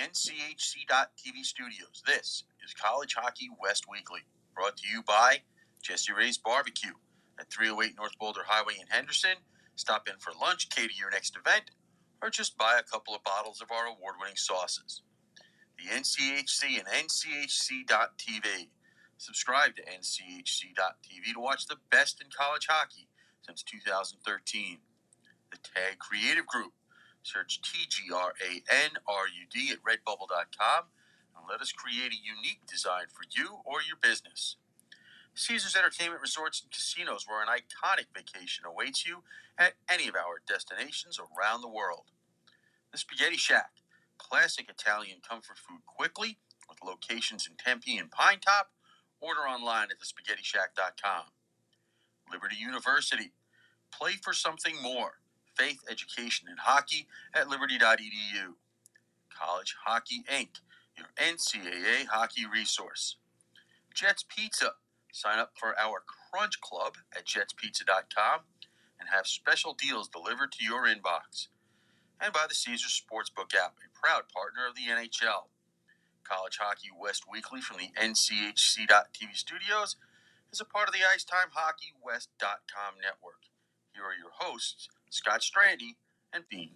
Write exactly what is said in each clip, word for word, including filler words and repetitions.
N C H C dot T V studios. This is College Hockey West Weekly, brought to you by Jesse Ray's Barbecue at three oh eight North Boulder Highway in Henderson. Stop in for lunch, cater your next event, or just buy a couple of bottles of our award-winning sauces. The N C H C and N C H C dot T V. Subscribe to N C H C dot T V to watch the best in college hockey since two thousand thirteen. The Tag Creative Group. Search T G R A N R U D at redbubble dot com and let us create a unique design for you or your business. Caesars Entertainment Resorts and Casinos, where an iconic vacation awaits you at any of our destinations around the world. The Spaghetti Shack. Classic Italian comfort food quickly with locations in Tempe and Pine Top. Order online at the spaghetti shack dot com. Liberty University. Play for something more. Faith, education, and hockey at liberty dot e d u. College Hockey Incorporated, your N C double A hockey resource. Jets Pizza. Sign up for our Crunch Club at jets pizza dot com and have special deals delivered to your inbox. And by the Caesars Sportsbook app, a proud partner of the N H L. College Hockey West Weekly from the N C H C dot T V studios is a part of the Icetime Hockey West dot com network. Here are your hosts, Scott Strandy and Bean.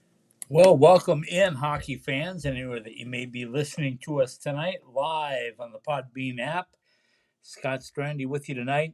Well, welcome in, hockey fans, anywhere that you may be listening to us tonight, live on the Podbean app. Scott Strandy with you tonight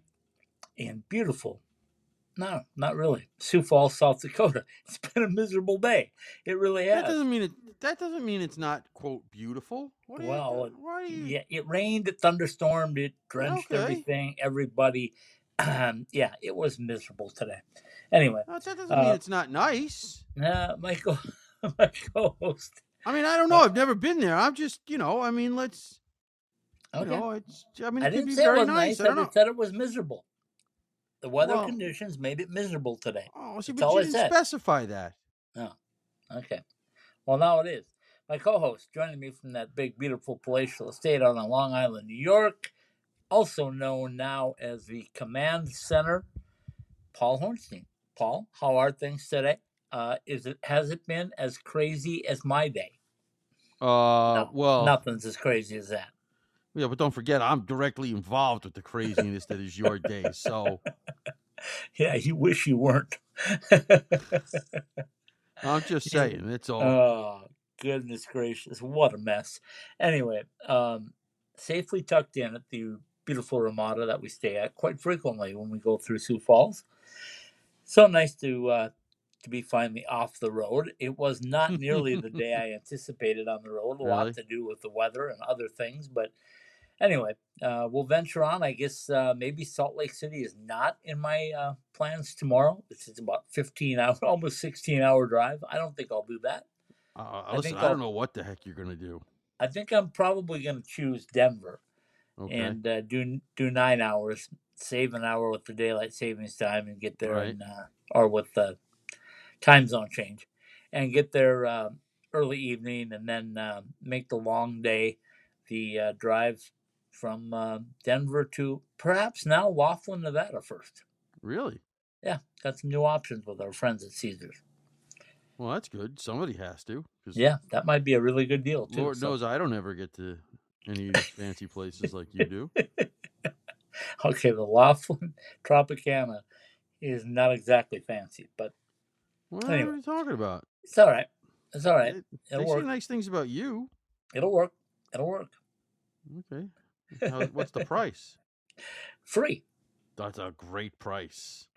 in beautiful, no, not really, Sioux Falls, South Dakota. It's been a miserable day. It really has. That doesn't mean it. That doesn't mean it's not, quote, beautiful. What are well, you, it, why are you... yeah, it rained, it thunderstormed, it drenched Okay. everything, everybody. Um, yeah, it was miserable today. Anyway. No, that doesn't uh, mean it's not nice. Uh, Michael, my co-host. I mean, I don't know. I've never been there. I'm just, you know, I mean, let's, you Okay. know, it's, I mean, it I could didn't be say very it was nice. nice. I I don't know. just said it was miserable. The weather Well- conditions made it miserable today. Oh, see, That's but all you I didn't said. specify that. Oh, okay. Well, now it is. My co-host joining me from that big, beautiful palatial estate out on Long Island, New York, also known now as the Command Center, Paul Hornstein. Paul, how are things today? Uh, is it has it been as crazy as my day? Uh, No, well, nothing's as crazy as that. yeah, but don't forget, I'm directly involved with the craziness that is your day. So Yeah, you wish you weren't. I'm just saying, it's all. Oh, goodness gracious. What a mess. Anyway, um, safely tucked in at the beautiful Ramada that we stay at quite frequently when we go through Sioux Falls. So nice to uh, to be finally off the road. It was not nearly the day I anticipated on the road. A Really? lot to do with the weather and other things. But anyway, uh, we'll venture on. I guess uh, maybe Salt Lake City is not in my uh, plans tomorrow. This is about fifteen hour, almost sixteen hour drive. I don't think I'll do that. Uh, I listen, think I don't I'll- know what the heck you're gonna do. I think I'm probably going to choose Denver Okay. and uh, do do nine hours, save an hour with the daylight savings time, and get there, Right. in, uh, or with the time zone change, and get there uh, early evening, and then uh, make the long day, the uh, drive from uh, Denver to perhaps now Laughlin, Nevada first. Really? Yeah, got some new options with our friends at Caesars. Well, that's good. Somebody has to. 'Cause Yeah, that might be a really good deal too. Lord so- knows I don't ever get to any of these fancy places like you do. Okay, the Laughlin Tropicana is not exactly fancy, but What Anyway. are you talking about? it's all right. It's all right. They, It'll they say work. nice things about you. It'll work. It'll work. Okay. How, what's the price? Free. That's a great price.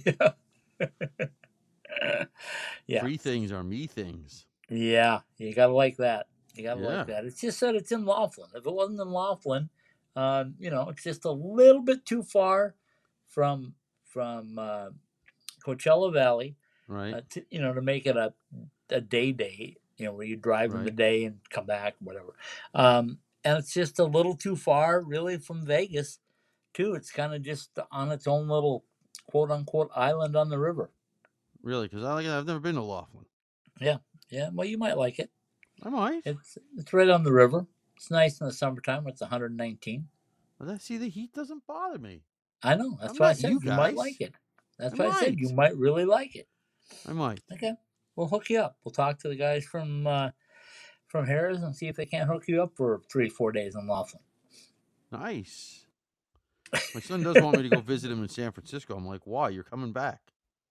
Yeah. Free things are me things. Yeah. You gotta like that. You gotta Yeah. like that. It's just that it's in Laughlin. If it wasn't in Laughlin, um, you know, it's just a little bit too far from from uh, Coachella Valley, Right? uh, to, you know, to make it a a day day. You know, where you drive in the Right. day and come back, whatever. Um, and it's just a little too far, really, from Vegas, too. It's kind of just on its own little quote unquote island on the river. Really? Because I like. I've never been to Laughlin. Yeah, well, you might like it. I might. It's it's right on the river. It's nice in the summertime. It's one hundred nineteen. But that, see, the heat doesn't bother me. I know. That's I'm why I not said you you, might guys. like it. That's I why I said you might. might really like it. I might. Okay, we'll hook you up. We'll talk to the guys from uh, from Harris and see if they can't hook you up for three, four days in Laughlin. Nice. My son does want me to go visit him in San Francisco. I'm like, why? You're coming back.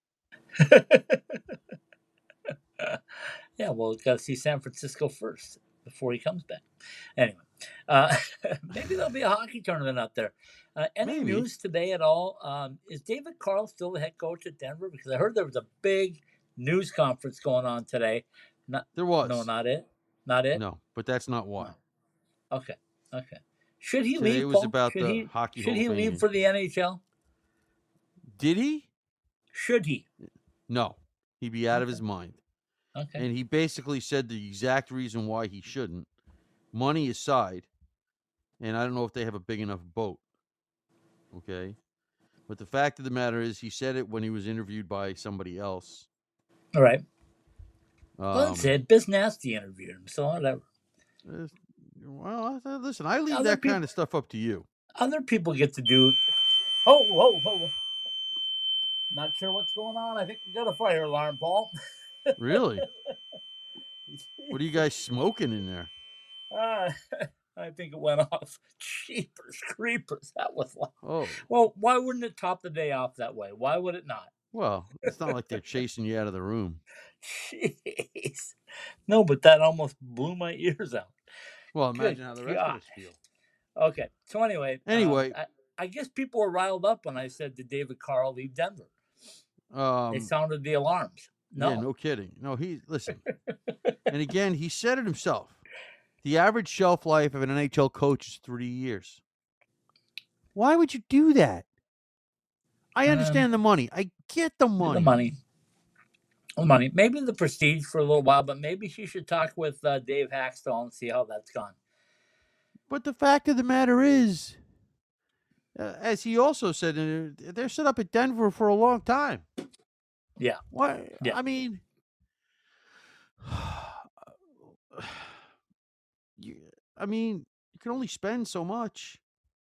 Yeah, well, got to see San Francisco first before he comes back. Anyway, uh, maybe there'll be a hockey tournament out there. Uh, any Maybe. news today at all? Um, is David Carl still the head coach at Denver? Because I heard there was a big news conference going on today. Not, There was. No, not it. Not it? No, but that's not why. No. Okay, okay. Should he Today leave, was Paul? about should the he, Hockey Should Hall he of Fame leave game. for the N H L? Did he? Should he? No. He'd be out of Okay. his mind. Okay. And he basically said the exact reason why he shouldn't. Money aside, and I don't know if they have a big enough boat. Okay? But the fact of the matter is, he said it when he was interviewed by somebody else. All right. Um, Well, that's it. Biz Nasty interviewed him, so whatever. uh, Well, I- listen, I leave Other that peop- kind of stuff up to you. Other people get to do. Oh, whoa, whoa. Not sure what's going on. I think we got a fire alarm, Paul. Really? What are you guys smoking in there? Uh, I think it went off. Jeepers creepers. That was loud. Oh, Well, why wouldn't it top the day off that way? Why would it not? well, it's not like they're chasing you out of the room. Jeez. No, but that almost blew my ears out. Well, Good imagine how the rest of God. us feel. Okay. So anyway. Anyway. um, I, I guess people were riled up when I said, did David Carl leave Denver? Um, They sounded the alarms. No. Yeah, no kidding. No, he listen. And again, he said it himself. The average shelf life of an N H L coach is three years. Why would you do that? I understand Um, the money. I get the money. The money. The money. Maybe the prestige for a little while, but maybe she should talk with uh, Dave Haxtell and see how that's gone. But the fact of the matter is, uh, as he also said, uh, they're set up at Denver for a long time. Yeah. Why? Yeah. I mean, you, I mean, you can only spend so much.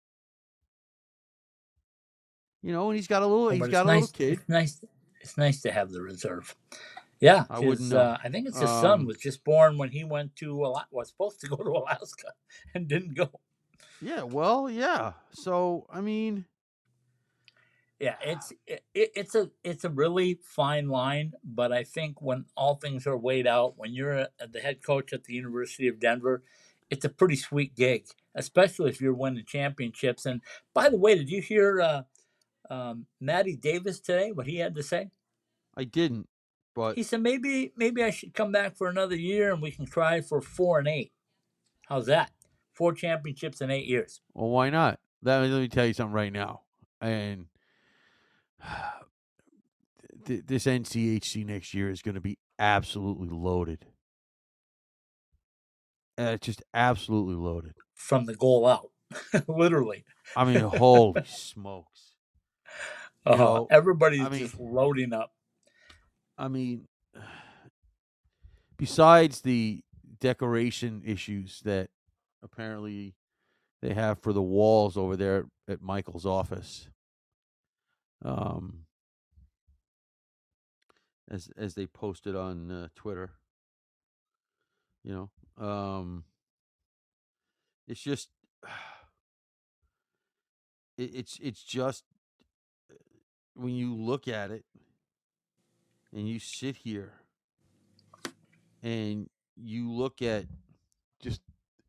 You know, and he's got a little. Oh, he's but got it's a nice. little kid. It's nice. It's nice to have the reserve. Yeah, I his, wouldn't know. Uh, I think it's his Um, son was just born when he went to Ala- was supposed to go to Alaska and didn't go. Yeah, well, yeah. So, I mean, Yeah, it's it, it's a it's a really fine line, but I think when all things are weighed out, when you're a, the head coach at the University of Denver, it's a pretty sweet gig, especially if you're winning championships. And by the way, did you hear uh, um, Matty Davis today? What he had to say? I didn't, but He said maybe maybe I should come back for another year and we can try for four and eight. How's that? Four championships in eight years. well, why not? That, let me tell you something right now. And th- this N C H C next year is going to be absolutely loaded. Uh, it's just absolutely loaded. From the goal out, literally. I mean, holy smokes. You Uh, know, everybody's I mean- just loading up. I mean, besides the decoration issues that apparently they have for the walls over there at Michael's office, um, as as they posted on uh, Twitter, you know, um, it's just it, it's it's just when you look at it and you sit here and you look at just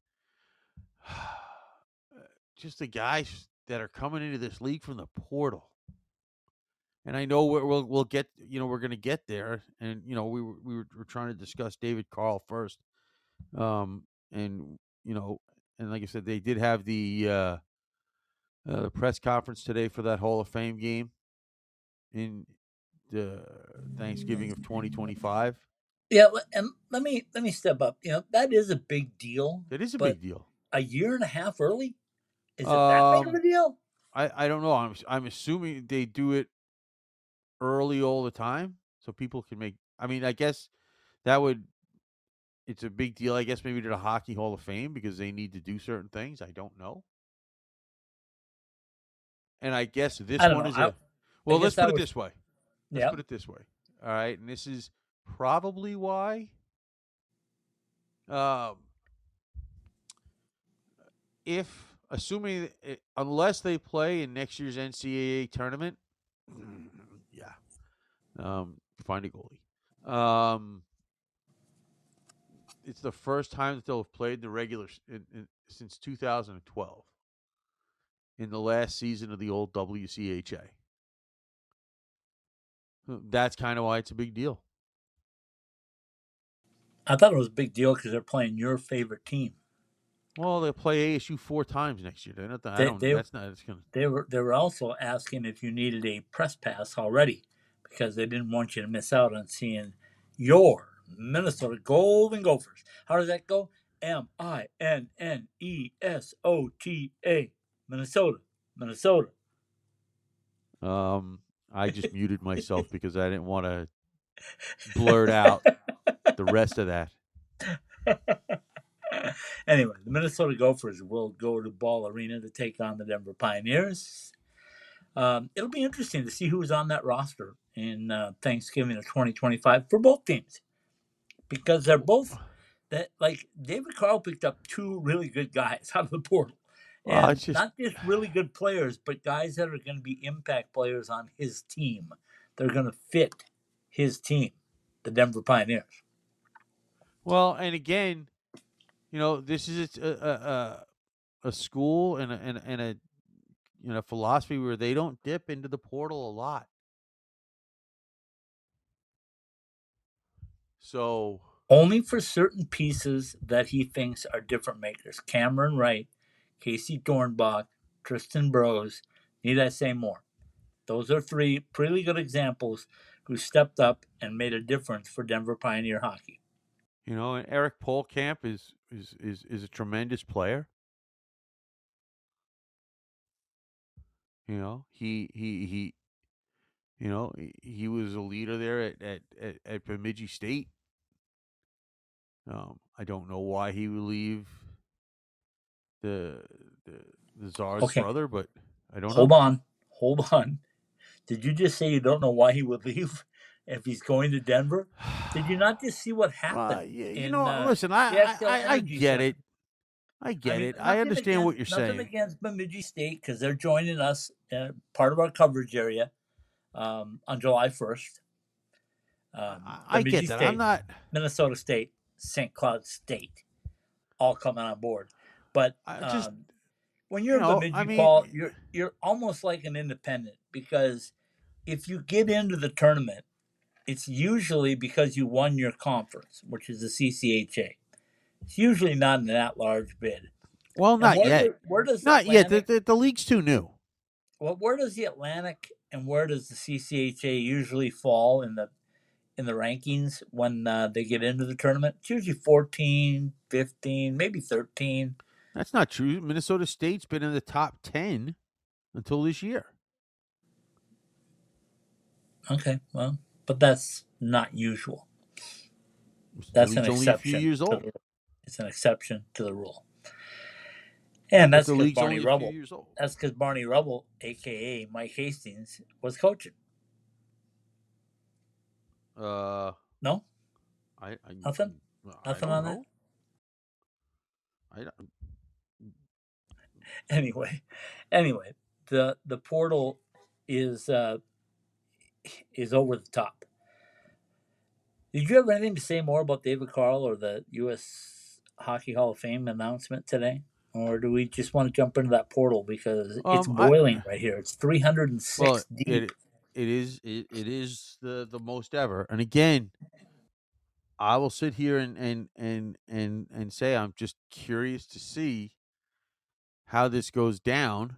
just the guys that are coming into this league from the portal. And I know we're, we'll we'll get you know we're going to get there, and you know we were we were, we're trying to discuss David Carl first, um, and you know, and like I said, they did have the uh, uh, the press conference today for that Hall of Fame game in the Thanksgiving of twenty twenty-five. Yeah, le- and let me let me step up. You know, that is a big deal. That is a but big deal. A year and a half early? Is it that big of Um, a deal? I I don't know. I'm I'm assuming they do it early all the time, so people can make. I mean, I guess that would. It's a big deal, I guess, maybe to the Hockey Hall of Fame because they need to do certain things. I don't know. And I guess this I don't one know. is I- a. Well, let's guess I put it was- this way. Let's Yeah. put it this way. All right, and this is probably why Um, if assuming it, unless they play in next year's N C double A tournament, yeah, um, find a goalie. Um, it's the first time that they'll have played the regular in, in, since two thousand twelve in the last season of the old W C H A. That's kind of why it's a big deal. I thought it was a big deal because they're playing your favorite team. Well, they'll play A S U four times next year. They're not, I They- don't. they- that's not. It's gonna. They were they were also asking if you needed a press pass already because they didn't want you to miss out on seeing your Minnesota Golden Gophers. How does that go? M I N N E S O T A. Minnesota. Minnesota. Um, I just muted myself because I didn't want to blurt out the rest of that. Anyway, the Minnesota Gophers will go to Ball Arena to take on the Denver Pioneers. Um, it'll be interesting to see who's on that roster in uh, Thanksgiving of twenty twenty-five for both teams, because they're both that like David Carl picked up two really good guys out of the portal, and Well, it's just- not just really good players, but guys that are going to be impact players on his team. They're going to fit his team, the Denver Pioneers. Well, and again, you know, this is a a, a, a school and a, and, a- and a you know philosophy where they don't dip into the portal a lot. So Only for certain pieces that he thinks are different makers. Cameron Wright, Casey Dornbach, Tristan Brose. Need I say more? Those are three pretty good examples who stepped up and made a difference for Denver Pioneer hockey. you know, and Eric Polkamp is is is is a tremendous player. You know, he he he. You know, he, he was a leader there at at at, at Bemidji State. Um, I don't know why he would leave the the the Czar's Okay. brother, but I don't Hold know. on. Hold on. Did you just say you don't know why he would leave if he's going to Denver? Did you not just see what happened? Uh, yeah, you in, know, uh, listen, the I X L I, I, I Energy get Center? it. I get mean, it. I nothing understand against- what you're nothing saying. against Bemidji State because they're joining us, uh, part of our coverage area, um, on July first. Um, I, I Bemidji get that. State, I'm not. Minnesota State, Saint Cloud State, all coming on board. But I just um, when you're you know, Bemidji, I mean- Paul, you're you're almost like an independent because if you get into the tournament, it's usually because you won your conference, which is the C C H A. It's usually not an at-large bid. Well, And not where yet. do- where does Not yet. The, Atlantic- the the league's too new. Well, where does the Atlantic and where does the C C H A usually fall in the in the rankings when uh, they get into the tournament? It's usually fourteen, fifteen, maybe thirteen. That's not true. Minnesota State's been in the top ten until this year. Okay, well, but that's not usual. The That's an league's only a exception. few years to old. the- it's an exception to the rule. And But that's the because league's Barney only a few Rubble. years old. That's because Barney Rubble, aka Mike Hastings, was coaching. Uh, No, I, I Nothing? I Nothing don't on that? know. I don't, anyway, anyway, the the portal is uh, is over the top. Did you have anything to say more about David Carl or the U S Hockey Hall of Fame announcement today? Or do we just want to jump into that portal because it's Um, I- boiling right here? It's three hundred six well, deep. it it is it, it is the the most ever. And again, I will sit here and and and and and say I'm just curious to see how this goes down.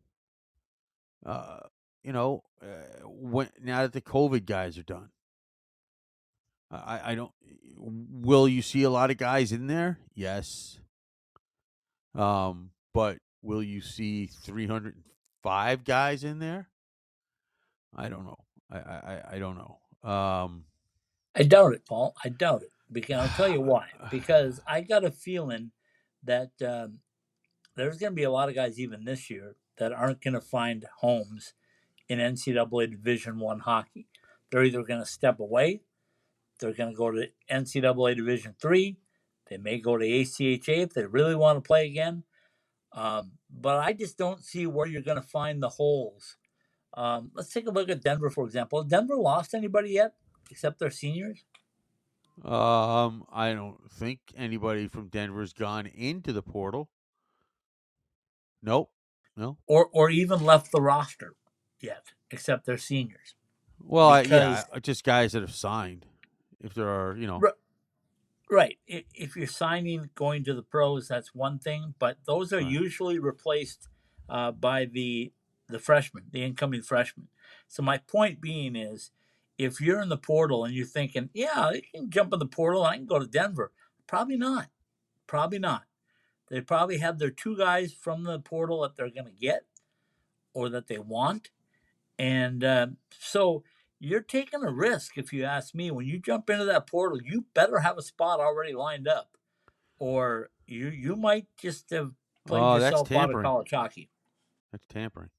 Uh, you know, uh, when now that the COVID guys are done, I I don't. Will you see a lot of guys in there? Yes. Um, but will you see three hundred five guys in there? I don't know. I I I don't know. Um, I doubt it, Paul. I doubt it. Because I'll tell you why. Because I got a feeling that um, there's going to be a lot of guys even this year that aren't going to find homes in N C double A Division One hockey. They're either going to step away, they're going to go to N C double A Division Three, They may go to A C H A if they really want to play again. Um, but I just don't see where you're going to find the holes. Um, let's take a look at Denver, for example. Has Denver lost anybody yet except their seniors? Um, I don't think anybody from Denver's gone into the portal. Nope. No. Or or even left the roster yet, except their seniors. Well, I, Because- yeah, just guys that have signed. If there are, you know. R- Right. I- If you're signing going to the pros, that's one thing, but those are Right. usually replaced uh, by the the freshmen, the incoming freshmen. So my point being is, if you're in the portal and you're thinking, yeah, I can jump in the portal, I can go to Denver. Probably not. Probably not. They probably have their two guys from the portal that they're going to get or that they want. And uh, so you're taking a risk, if you ask me. When you jump into that portal, you better have a spot already lined up, or you you might just have played Oh, that's yourself out of tampering. college hockey. That's tampering.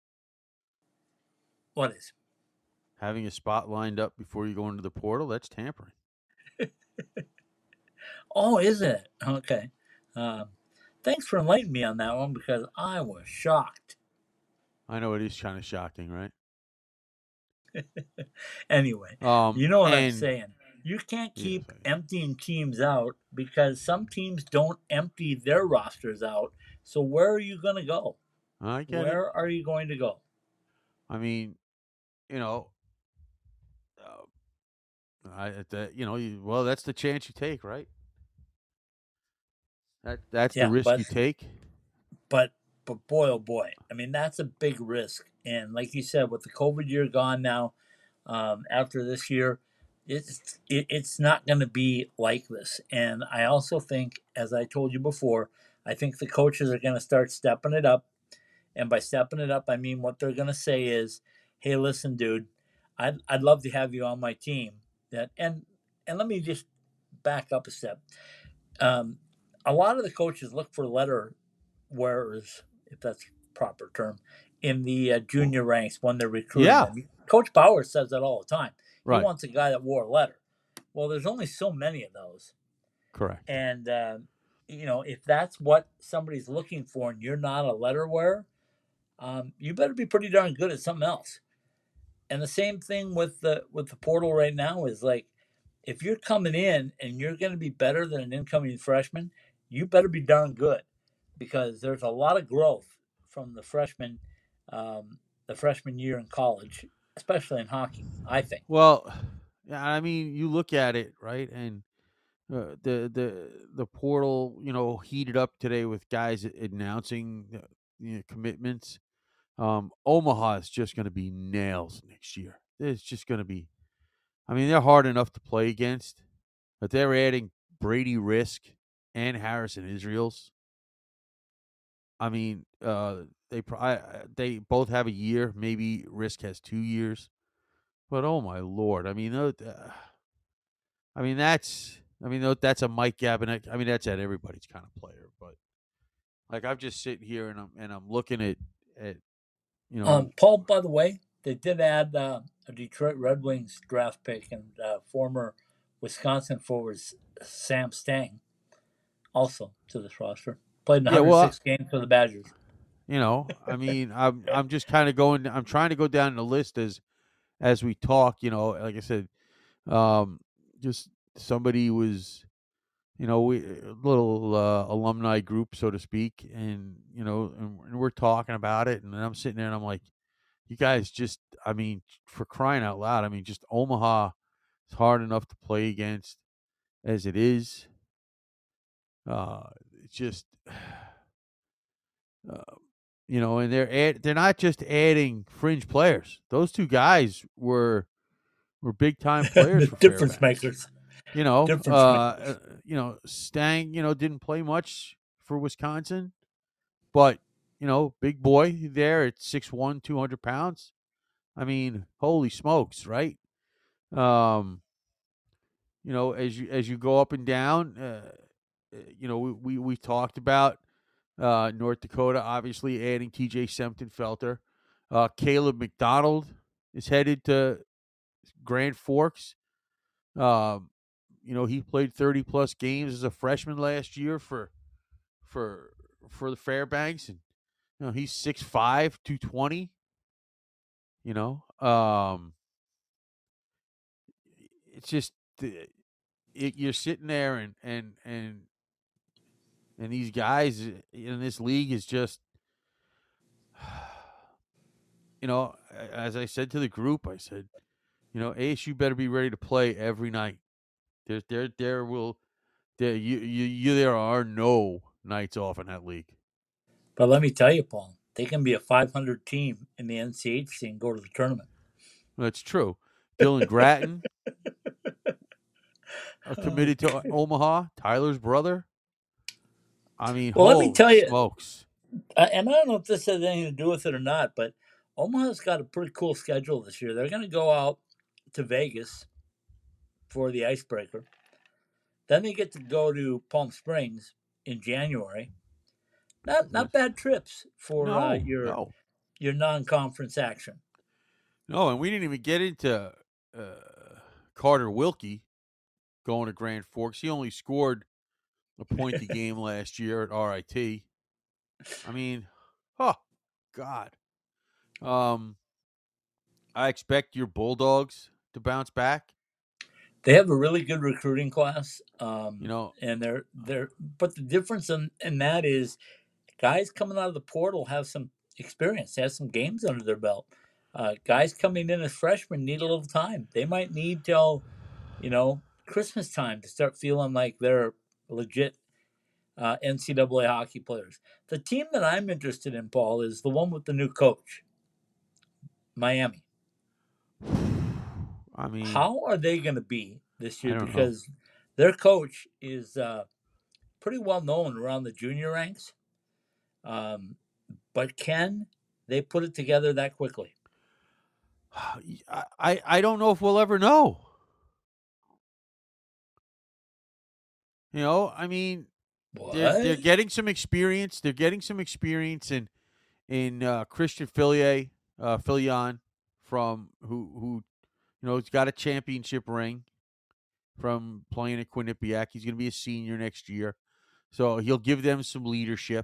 What is? Having a spot lined up before you go into the portal, that's tampering. Oh, is it? Okay. Um, thanks for enlightening me on that one, because I was shocked. I know it is kind of shocking, right? Anyway, Um, you know what I'm and- saying. You can't Yes, keep I do. emptying teams out, because some teams don't empty their rosters out. So where are you going to go? I get it. Where are you going to go? I mean, you know, uh, I that you know, you, well, that's the chance you take, right? That that's Yeah, the risk but- you take. But but boy, oh boy, I mean, that's a big risk. And like you said, with the COVID year gone now, um, after this year, it's it, it's not going to be like this. And I also think, as I told you before, I think the coaches are going to start stepping it up. And by stepping it up, I mean what they're going to say is, "Hey, listen, dude, I'd I'd love to have you on my team." That and and let me just back up a step. Um, a lot of the coaches look for letter wearers, if that's the proper term, in the uh, junior ranks when they're recruiting Yeah. them. Coach Bauer says that all the time. Right. He wants a guy that wore a letter. Well, there's only so many of those. Correct. And, uh, you know, if that's what somebody's looking for and you're not a letter wearer, um, you better be pretty darn good at something else. And the same thing with the with the portal right now is like, if you're coming in and you're going to be better than an incoming freshman, you better be darn good, because there's a lot of growth from the freshman, um, the freshman year in college, especially in hockey, I think. Well, yeah, I mean, you look at it, right, and uh, the the the portal, you know, heated up today with guys announcing uh, you know, commitments. Um, Omaha is just going to be nails next year. It's just going to be. I mean, they're hard enough to play against, but they're adding Brady Risk and Harrison Israels. I mean, uh, they pro- I, I- they both have a year. Maybe Risk has two years. But oh my lord! I mean, uh, I mean that's I mean that's a Mike Gabinet. I mean that's at everybody's kind of player. But like I'm just sitting here and I'm and I'm looking at at you know Um, Paul, by the way, they did add uh, a Detroit Red Wings draft pick and uh, former Wisconsin forward Sam Stang also to this roster. Played in Yeah, well, one hundred six games for the Badgers. you know I mean I'm I'm just kind of going. I'm trying to go down the list as as we talk. You know, like I said, um, just somebody was. You know, we a little uh, alumni group, so to speak, and you know, and, and we're talking about it, and I'm sitting there, and I'm like, "You guys, just, I mean, for crying out loud, I mean, just Omaha is hard enough to play against as it is. Uh, it's just, uh, you know, and they're add, they're not just adding fringe players; those two guys were were big time players The for difference Fairbanks. makers. You know, Difference uh, makers. uh, you know, Stang, you know, didn't play much for Wisconsin, but you know, big boy there at six one, two hundred pounds. I mean, holy smokes, right? Um, you know, as you as you go up and down, uh, you know, we we, we talked about uh, North Dakota obviously adding T J Sempton-Felter. Uh, Caleb McDonald is headed to Grand Forks. Um, you know, he played thirty plus games as a freshman last year for for for the Fairbanks, and you know he's six five, two twenty. You know, um, it's just it, you're sitting there and and and and these guys in this league is just, you know, as I said to the group, I said, you know, A S U better be ready to play every night. There, there, there will, there you, you, you, there are no nights off in that league. But let me tell you, Paul, they can be a five hundred team in the N C H C and go to the tournament. That's true. Dylan Gratton, uh, committed to Omaha. Tyler's brother. I mean, well, let me holy tell you, smokes! uh, and I don't know if this has anything to do with it or not, but Omaha's got a pretty cool schedule this year. They're going to go out to Vegas for the icebreaker. Then they get to go to Palm Springs in January. Not not bad trips for no, uh, your no. your non-conference action. No, and we didn't even get into uh, Carter Wilkie going to Grand Forks. He only scored a point a game last year at R I T. I mean, oh, God. Um, I expect your Bulldogs to bounce back. They have a really good recruiting class. Um, you know, and they're they're but the difference in, in that is guys coming out of the portal have some experience, have some games under their belt. Uh, guys coming in as freshmen need a little time. They might need till, you know, Christmas time to start feeling like they're legit uh, N C double A hockey players. The team that I'm interested in, Paul, is the one with the new coach, Miami. I mean, how are they going to be this year? Because know. their coach is uh, pretty well known around the junior ranks. Um, but can they put it together that quickly? I, I don't know if we'll ever know. You know, I mean, they're, they're getting some experience. They're getting some experience in in uh, Christian Fillier, uh, Fillion, from who who you know he's got a championship ring from playing at Quinnipiac. He's going to be a senior next year, so he'll give them some leadership,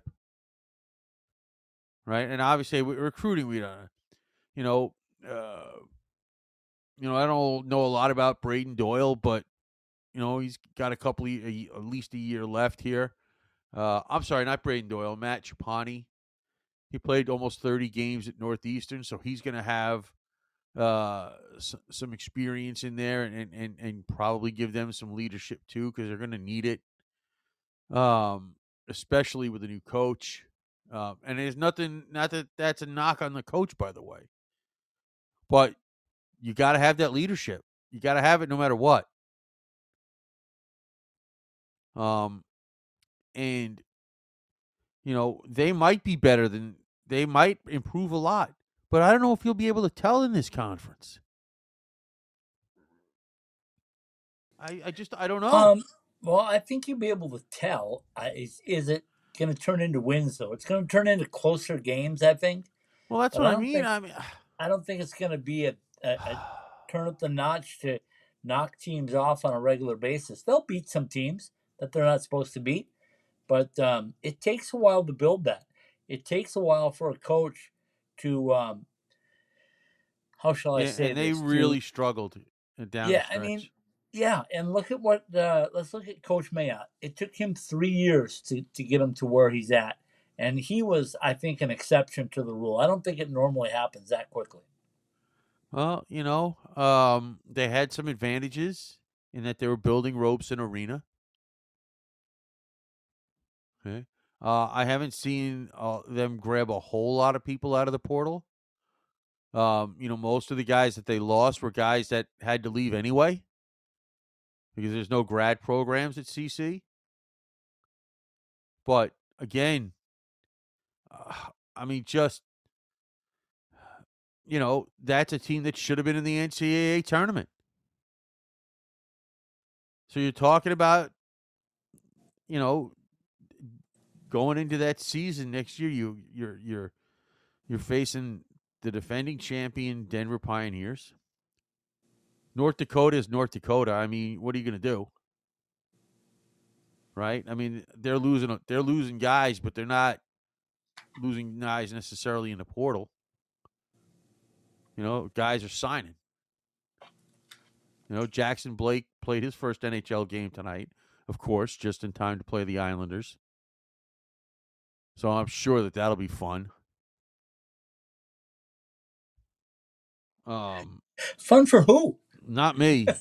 right? And obviously, recruiting, we don't, you know, uh, you know, I don't know a lot about Braden Doyle, but you know, he's got a couple, of, at least a year left here. Uh, I'm sorry, not Braden Doyle, Matt Chapani. He played almost thirty games at Northeastern, so he's going to have uh, s- some experience in there and, and, and probably give them some leadership too, because they're going to need it, um, especially with a new coach. Um, and there's nothing, not that that's a knock on the coach, by the way. But you got to have that leadership. You got to have it no matter what. Um, and, you know, they might be better than, they might improve a lot. But I don't know if you'll be able to tell in this conference. I, I just, I don't know. Um, well, I think you'll be able to tell. Uh, is, is it going to turn into wins, though? It's going to turn into closer games, I think. Well, that's but what I, I mean. think, I mean, I don't think it's going to be a, a, a turn up the notch to knock teams off on a regular basis. They'll beat some teams that they're not supposed to beat, but um, it takes a while to build that. It takes a while for a coach to, um, how shall I yeah, say and they this? really to, struggled down yeah, the stretch. I mean, yeah, and look at what, uh, let's look at Coach Mayotte. It took him three years to, to get him to where he's at. And he was, I think, an exception to the rule. I don't think it normally happens that quickly. Well, you know, um, they had some advantages in that they were building ropes and arena. Okay. Uh, I haven't seen uh, them grab a whole lot of people out of the portal. Um, you know, most of the guys that they lost were guys that had to leave anyway because there's no grad programs at C C. But again, uh, I mean, just, you know, that's a team that should have been in the N C double A tournament. So you're talking about, you know, going into that season next year, you you're you're you're facing the defending champion Denver Pioneers. North Dakota is North Dakota. I mean, what are you going to do? right? I mean, they're losing they're losing guys, but they're not losing guys necessarily in the portal. You know, guys are signing. You know, Jackson Blake played his first N H L game tonight, of course, just in time to play the Islanders. So I'm sure that that'll be fun. Um, Fun for who? not me.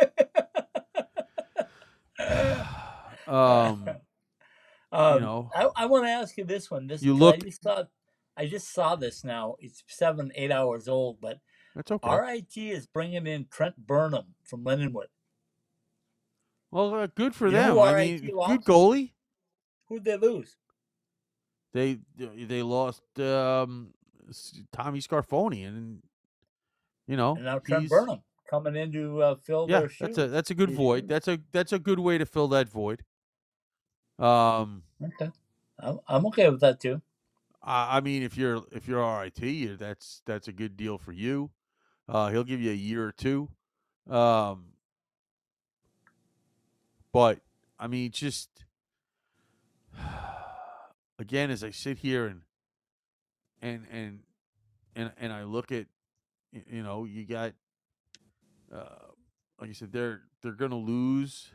um, you um, know, I, I want to ask you this one. This you because I look. just saw, I just saw this now. It's seven, eight hours old, but That's okay. R I T is bringing in Trent Burnham from Lindenwood. Well, uh, good for You know them. who I R I T mean, good lost? goalie. Who'd they lose? They they lost um, Tommy Scarfoni, and you know And now Trent he's Burnham coming in to uh, fill yeah. their That's a shoes. that's a good His void. shoes. That's a that's a good way to fill that void. Um, Okay, I'm, I'm okay with that too. I, I mean, if you're if you're R I T, that's that's a good deal for you. Uh, he'll give you a year or two. Um, but I mean, just again, as I sit here and and and and and I look at, you know, you got, uh, like you said, they're they're gonna lose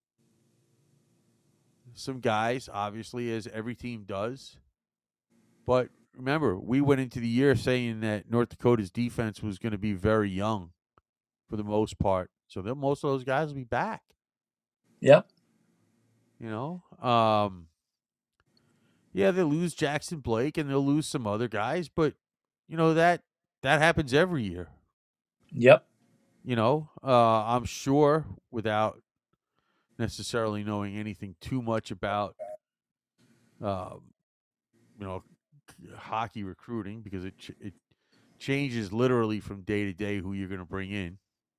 some guys, obviously, as every team does. But remember, we went into the year saying that North Dakota's defense was going to be very young for the most part, so that most of those guys will be back. Yep. You know, um, yeah, they'll lose Jackson Blake and they'll lose some other guys, but you know that that happens every year. Yep. You know, uh, I'm sure without necessarily knowing anything too much about, um, you know, hockey recruiting, because it ch- it changes literally from day to day who you're going to bring in,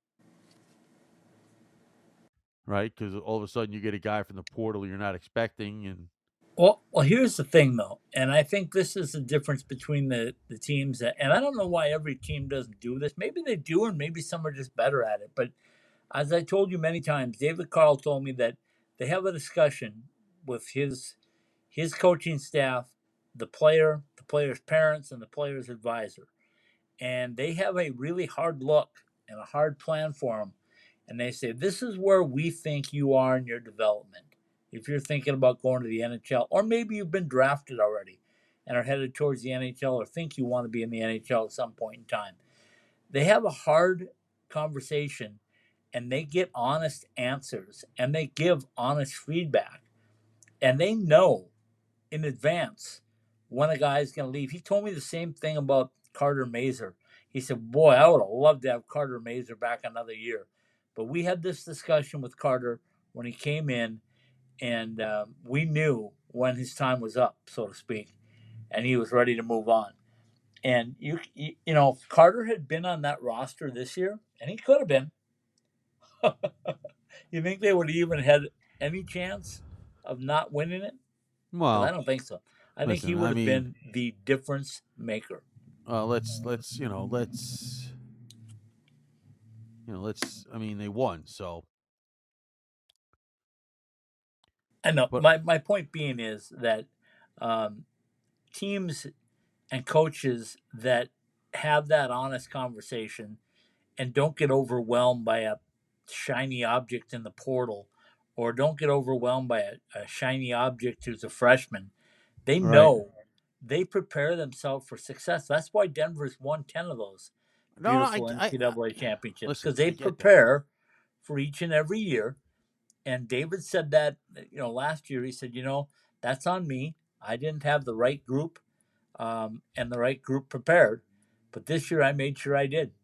right? Because all of a sudden you get a guy from the portal you're not expecting, and Well, well, here's the thing, though, and I think this is the difference between the the teams. That, and I don't know why every team doesn't do this. Maybe they do, and maybe some are just better at it. But as I told you many times, David Carl told me that they have a discussion with his his coaching staff, the player, the player's parents, and the player's advisor, and they have a really hard look and a hard plan for him. And they say, this is where we think you are in your development. If you're thinking about going to the N H L, or maybe you've been drafted already and are headed towards the N H L, or think you want to be in the N H L at some point in time, they have a hard conversation and they get honest answers and they give honest feedback. And they know in advance when a guy's going to leave. He told me the same thing about Carter Mazer. He said, boy, I would have loved to have Carter Mazer back another year. But we had this discussion with Carter when he came in, and um, we knew when his time was up, so to speak, and he was ready to move on. And you, you, you know, if Carter had been on that roster this year, and he could have been, you think they would have even had any chance of not winning it? Because I well, don't think so. I think he listen, would I have mean, been the difference maker. uh, let's let's you know let's you know let's. I mean, they won, so I know. but My, my point being is that um, teams and coaches that have that honest conversation and don't get overwhelmed by a shiny object in the portal, or don't get overwhelmed by a, a shiny object who's a freshman, they right. know they prepare themselves for success. That's why Denver's won ten of those No, no, I, beautiful I, I N C double A championships, listen. because they I get that. prepare for each and every year. And David said that, you know, last year, he said, you know, that's on me. I didn't have the right group um, and the right group prepared. But this year I made sure I did.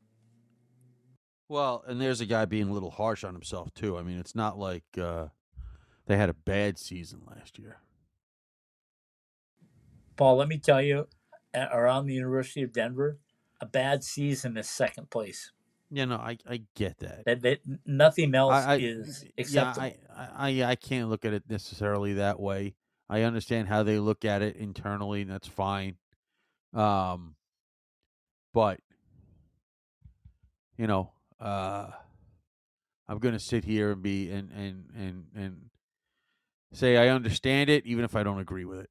Well, and there's a guy being a little harsh on himself too. I mean, it's not like uh, they had a bad season last year. Paul, let me tell you, around the University of Denver, a bad season is second place. Yeah, no, I, I get that. That, that nothing else I, I is yeah, acceptable. I, I I can't look at it necessarily that way. I understand how they look at it internally, and that's fine. Um, but you know, uh, I'm gonna sit here and be and and and and say I understand it, even if I don't agree with it.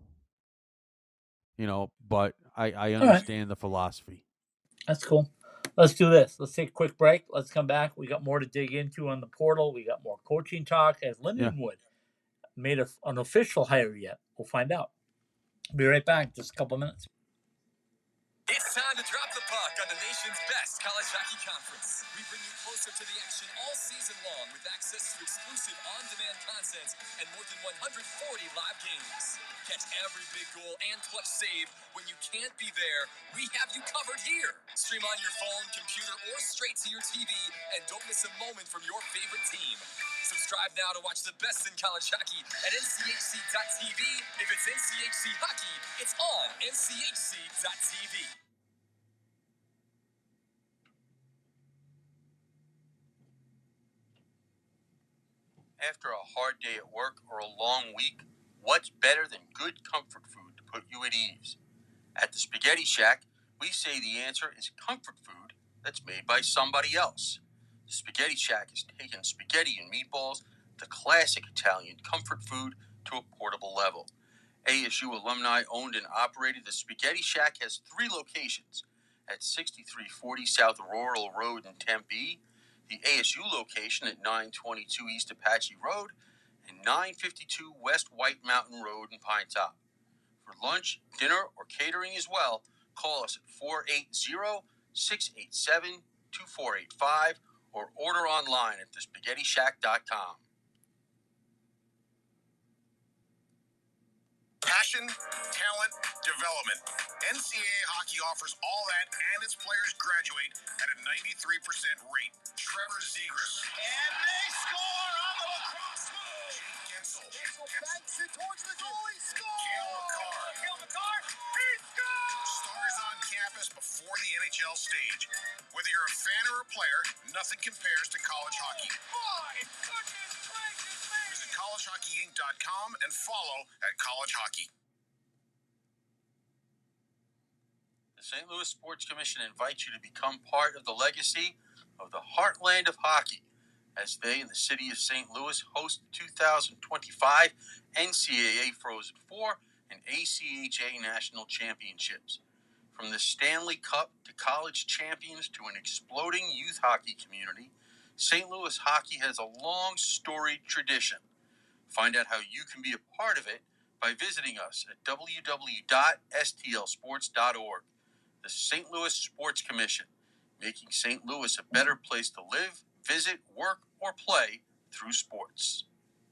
You know, but I, I right. understand the philosophy. That's cool. Let's do this. Let's take a quick break. Let's come back. We got more to dig into on the portal. We got more coaching talk. Has Lindenwood made a, an official hire yet? We'll find out. Be right back. Just a couple minutes. It's time to drop the puck on the nation's best college hockey conference. We bring you closer to the action all season long with access to exclusive on-demand content and more than one hundred forty live games. Catch every big goal and clutch save when you can't be there. We have you covered here. Stream on your phone, computer, or straight to your T V, and don't miss a moment from your favorite team. Subscribe now to watch the best in college hockey at N C H C dot T V. If it's N C H C hockey, it's on N C H C dot T V. After a hard day at work or a long week, what's better than good comfort food to put you at ease? At the Spaghetti Shack, we say the answer is comfort food that's made by somebody else. The Spaghetti Shack has taken spaghetti and meatballs, the classic Italian comfort food, to a portable level. A S U alumni owned and operated, the Spaghetti Shack has three locations at sixty-three forty South Rural Road in Tempe, the A S U location at nine twenty-two East Apache Road, and nine fifty-two West White Mountain Road in Pine Top. For lunch, dinner, or catering as well, call us at four eight zero, six eight seven, two four eight five or order online at the spaghetti shack dot com. Passion, talent, development. N C A A hockey offers all that, and its players graduate at a ninety-three percent rate. Trevor Zegras. And they score on the lacrosse move. Jake Gensel. Gensel banks it towards the goal. He scores. Cale Makar. Cale Makar. He scores. Stars on campus before the N H L stage. Whether you're a fan or a player, nothing compares to college hockey. My goodness gracious me. Visit college hockey inc dot com and follow at College Hockey. The Saint Louis Sports Commission invites you to become part of the legacy of the Heartland of Hockey as they and the city of Saint Louis host the two thousand twenty-five N C A A Frozen Four and A C H A National Championships. From the Stanley Cup to college champions to an exploding youth hockey community, Saint Louis hockey has a long storied tradition. Find out how you can be a part of it by visiting us at w w w dot s t l sports dot org. The Saint Louis Sports Commission, making Saint Louis a better place to live, visit, work, or play through sports.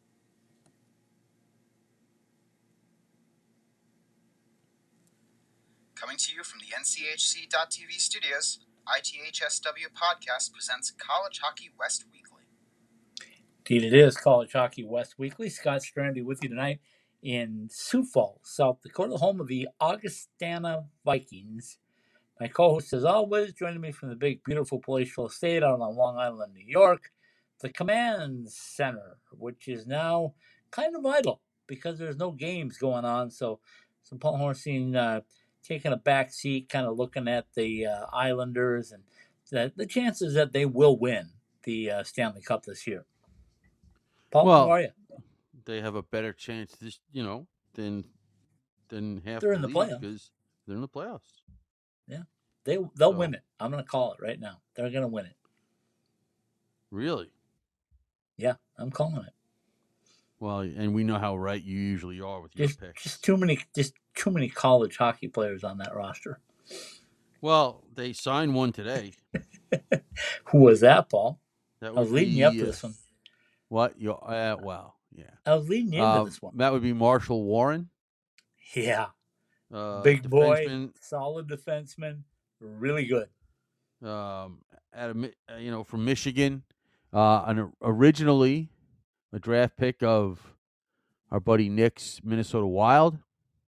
Coming to you from the N C H C dot T V studios, I T H S W Podcast presents College Hockey West Weekly. Indeed, it is College Hockey West Weekly. Scott Strandy with you tonight in Sioux Falls, South Dakota, home of the Augustana Vikings. My co-host, as always, joining me from the big, beautiful palatial estate out on Long Island, New York, the Command Center, which is now kind of idle because there's no games going on. So, some Paul Hornstein uh, taking a back seat, kind of looking at the uh, Islanders and the, the chances that they will win the uh, Stanley Cup this year. Paul, well, how are you? They have a better chance this, you know, than than half They're the in the league playoffs because they're in the playoffs. Yeah, they they'll So- win it. I'm going to call it right now. They're going to win it. Really? Yeah, I'm calling it. Well, and we know how right you usually are with your Just picks. just too many just too many college hockey players on that roster. Well, they signed one today. Who was that, Paul? That I was would leading be, you up to uh, this one. What? You, uh, well, yeah. I was leading you into Um, this one. That would be Marshall Warren. Yeah, Uh, big boy, defenseman, solid defenseman, really good. um, out of, Mi- uh, you know, from Michigan. Uh, an, originally a draft pick of our buddy Nick's Minnesota Wild.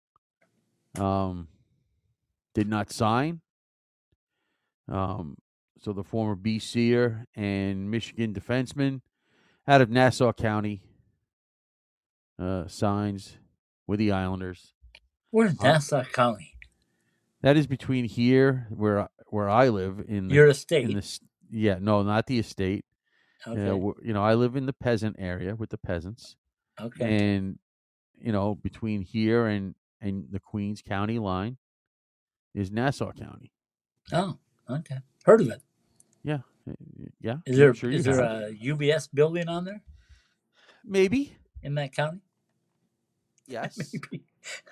Um, did not sign. Um, so the former B C'er and Michigan defenseman out of Nassau County uh, signs with the Islanders. Where's Huh? Nassau County? That is between here, where where I live in the, Your estate. in the s- yeah, no, not the estate. Okay. Uh, wh- you know, I live in the peasant area with the peasants. Okay. And you know, between here and and the Queens County line is Nassau County. Oh, okay. Heard of it. Yeah, yeah. Is I'm there sure is you there have. a U B S building on there Maybe. in that county? Yes. Maybe.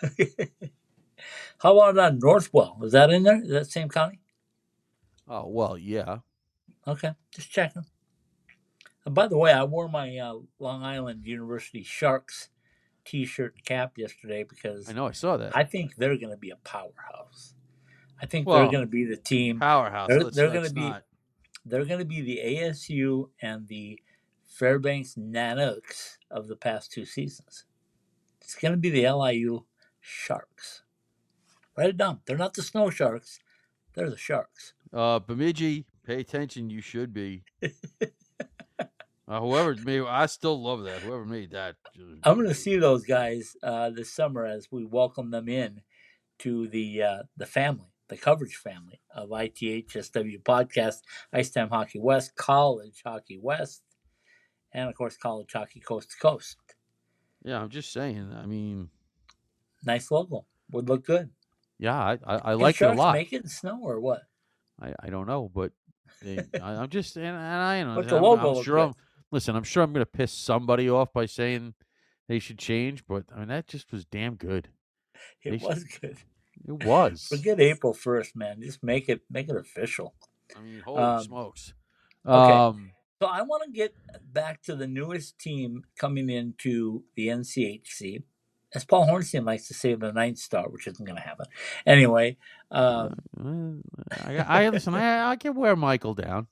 How about on Northwell? Is that in there? Is that same county? Oh well, yeah. Okay, just checking. And by the way, I wore my uh, Long Island University Sharks T-shirt and cap yesterday because I know. I saw that. I think they're going to be a powerhouse. I think Well, they're going to be the team. Powerhouse. They're, Let's, they're going let's to be not. they're going to be the A S U and the Fairbanks Nanooks of the past two seasons. It's going to be the L I U Sharks. Write it down. They're not the Snow Sharks. They're the Sharks. Uh, Bemidji, pay attention. You should be. uh, whoever made, I still love that. Whoever made that. I'm going to see those guys uh, this summer as we welcome them in to the uh, the family, the coverage family of I T H S W Podcast, Icetime Hockey West, College Hockey West, and of course College Hockey Coast to Coast. Yeah, I'm just saying. I mean, nice logo. Would look good. Yeah, I I, I Can like it a Sharks lot. make it in snow or what? I, I don't know, but they, I, I'm just and, and I you know But the I'm, logo I'm looked sure good. I'm listen. I'm sure I'm going to piss somebody off by saying they should change, but I mean that just was damn good. It They should- was good. It was. Forget April first, man. Just make it make it official. I mean, holy Um, smokes. okay. Um, So I want to get back to the newest team coming into the N C H C. As Paul Hornstein likes to say, the Ninth Star, which isn't going to happen. Anyway, um, I, I listen. I I can wear Michael down.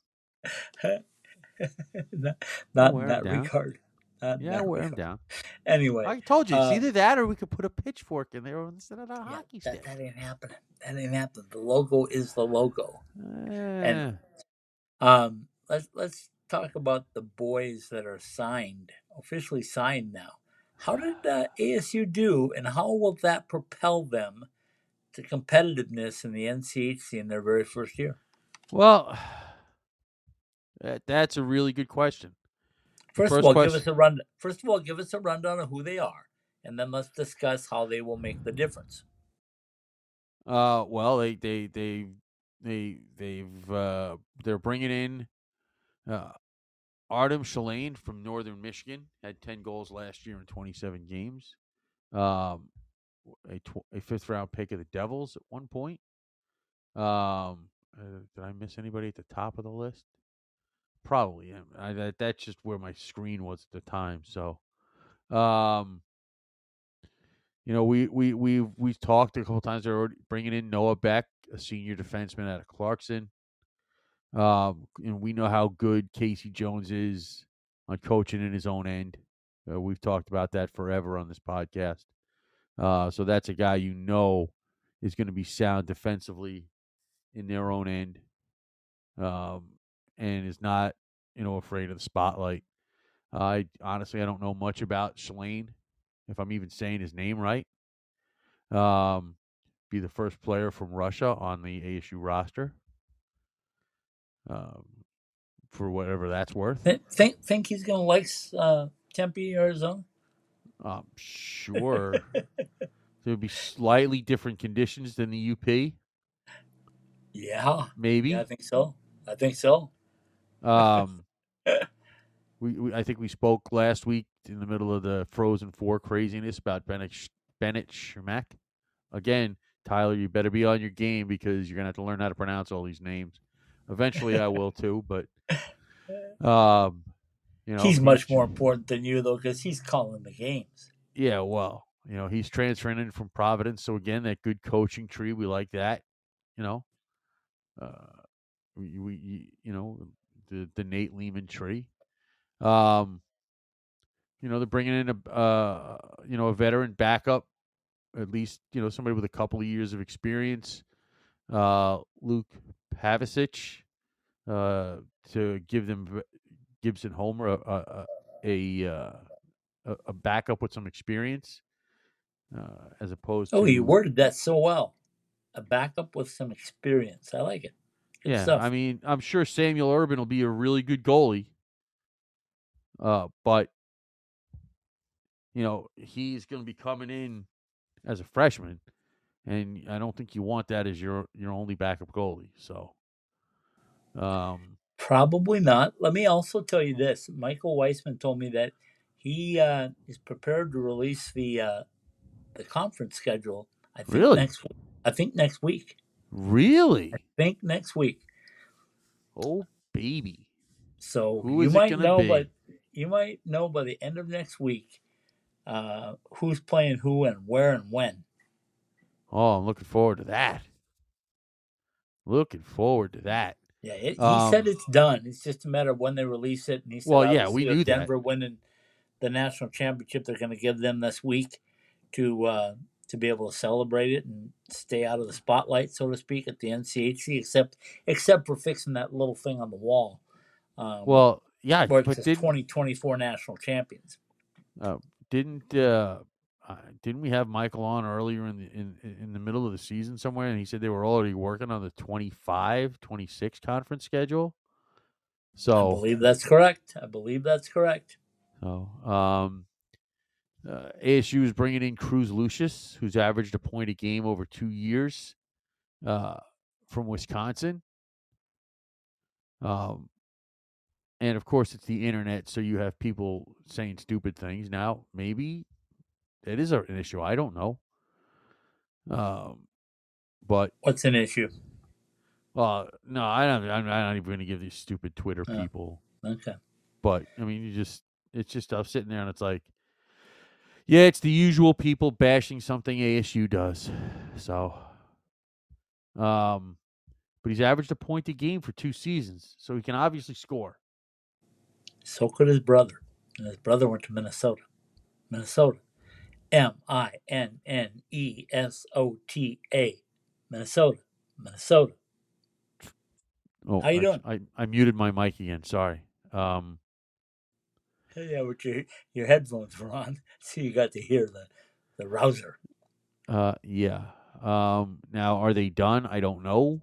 not, not in wear him that down. regard. Not in Yeah, that wear him regard. down. Anyway, I told you, it's uh, either that or we could put a pitchfork in there instead of a yeah, hockey that, stick. that ain't happening. That ain't happening. The logo is the logo. Eh. Um, let's let's talk about the boys that are signed, officially signed now. How did uh, A S U do, and how will that propel them to competitiveness in the N C H C in their very first year? Well, that, that's a really good question. First, First of all, question- give us a run. First of all, give us a rundown of who they are, and then let's discuss how they will make the difference. Uh, well, they they they they they've uh, they're bringing in uh, Artem Shalane from Northern Michigan. Had ten goals last year in twenty-seven games. Um, a tw- a fifth round pick of the Devils at one point. Um, uh, did I miss anybody at the top of the list? Probably. yeah. I, that that's just where my screen was at the time. So, um. You know, we we we we talked a couple times. They're already bringing in Noah Beck, a senior defenseman out of Clarkson. Um, and we know how good Casey Jones is on coaching in his own end. Uh, we've talked about that forever on this podcast. Uh, so that's a guy you know is going to be sound defensively in their own end, um, and is not you know afraid of the spotlight. I honestly I don't know much about Shalane, if I'm even saying his name right. Um, be the first player from Russia on the A S U roster. Um, for whatever that's worth. Th- Think think he's gonna like uh, Tempe, Arizona? Um, sure. There would be slightly different conditions than the U P. Yeah, Maybe. yeah, I think so. I think so. Um, we, we I think we spoke last week in the middle of the Frozen Four craziness about Bennett Sh- Bennett Shermack. Again, Tyler, you better be on your game because you're gonna have to learn how to pronounce all these names. Eventually, I will too, but um, you know, he's much more important than you, though, because he's calling the games. Yeah, well, you know, he's transferring in from Providence, so again, that good coaching tree, we like that. You know, uh, we, we you know the the Nate Lehman tree. Um, you know, they're bringing in a uh, you know a veteran backup, at least you know somebody with a couple of years of experience. Uh, Luke Pavicic, uh, to give them Gibson Homer a a a, a, a backup with some experience, uh, as opposed Oh, to you worded that so well. A backup with some experience. I like it. Good yeah. stuff. I mean, I'm sure Samuel Urban will be a really good goalie, uh, but you know, he's going to be coming in as a freshman, and I don't think you want that as your your only backup goalie. So, um, Probably not. Let me also tell you this: Michael Weissman told me that he uh, is prepared to release the uh, the conference schedule. I think Really? next. I think next week. really, I think next week. oh baby, So who you is it might going to know, be? but you might know by the end of next week uh, who's playing who and where and when. Oh, I'm looking forward to that. Looking forward to that. Yeah, it, he Um, said it's done. It's just a matter of when they release it. And he said, Well, yeah, obviously, we knew with that. Denver winning the national championship, they're going to give them this week to uh, to be able to celebrate it and stay out of the spotlight, so to speak, at the N C H C. Except except for fixing that little thing on the wall, um, Well, yeah, where it but says didn't twenty twenty-four national champions. uh, didn't uh, uh, didn't we have Michael on earlier in the in in the middle of the season somewhere, and he said they were already working on the twenty-five, twenty-six conference schedule. I So, believe that's correct. I believe that's correct. so um, uh, A S U is bringing in Cruz Lucius, who's averaged a point a game over two years, uh, from Wisconsin. Um, and of course, it's the internet, so you have people saying stupid things. Now, maybe it is an issue. I don't know. Um, but What's an issue? uh, no, I don't. I'm not even going to give these stupid Twitter Oh. people. Okay. But I mean, you just it's just stuff sitting there, and it's like, yeah, it's the usual people bashing something A S U does. So, um, but he's averaged a point a game for two seasons, so he can obviously score. So could his brother. And his brother went to Minnesota. Minnesota. M I N N E S O T A. Minnesota. Minnesota. Oh, How you I, doing? I I muted my mic again. Sorry. Um, Yeah, but your your headphones were on, so you got to hear the, the rouser. uh, yeah. Um, now are they done? I don't know.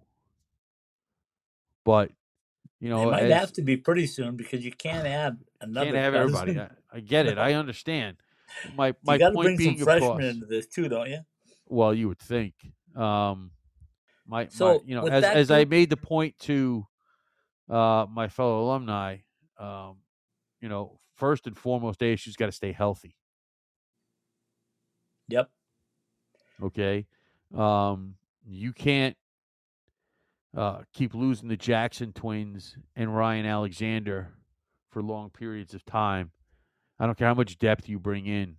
But you know, They might as have to be pretty soon because you can't add another. can't have dozen. everybody. I, I get it. No. I understand. My my You got to point bring some being, of freshmen course. into this too, don't you? Well, you would think. Um, my So, my you know, with as that as I group- made the point to uh, my fellow alumni, um, you know, first and foremost, A S U's got to stay healthy. Yep. Okay, um, you can't uh, keep losing the Jackson twins and Ryan Alexander for long periods of time. I don't care how much depth you bring in.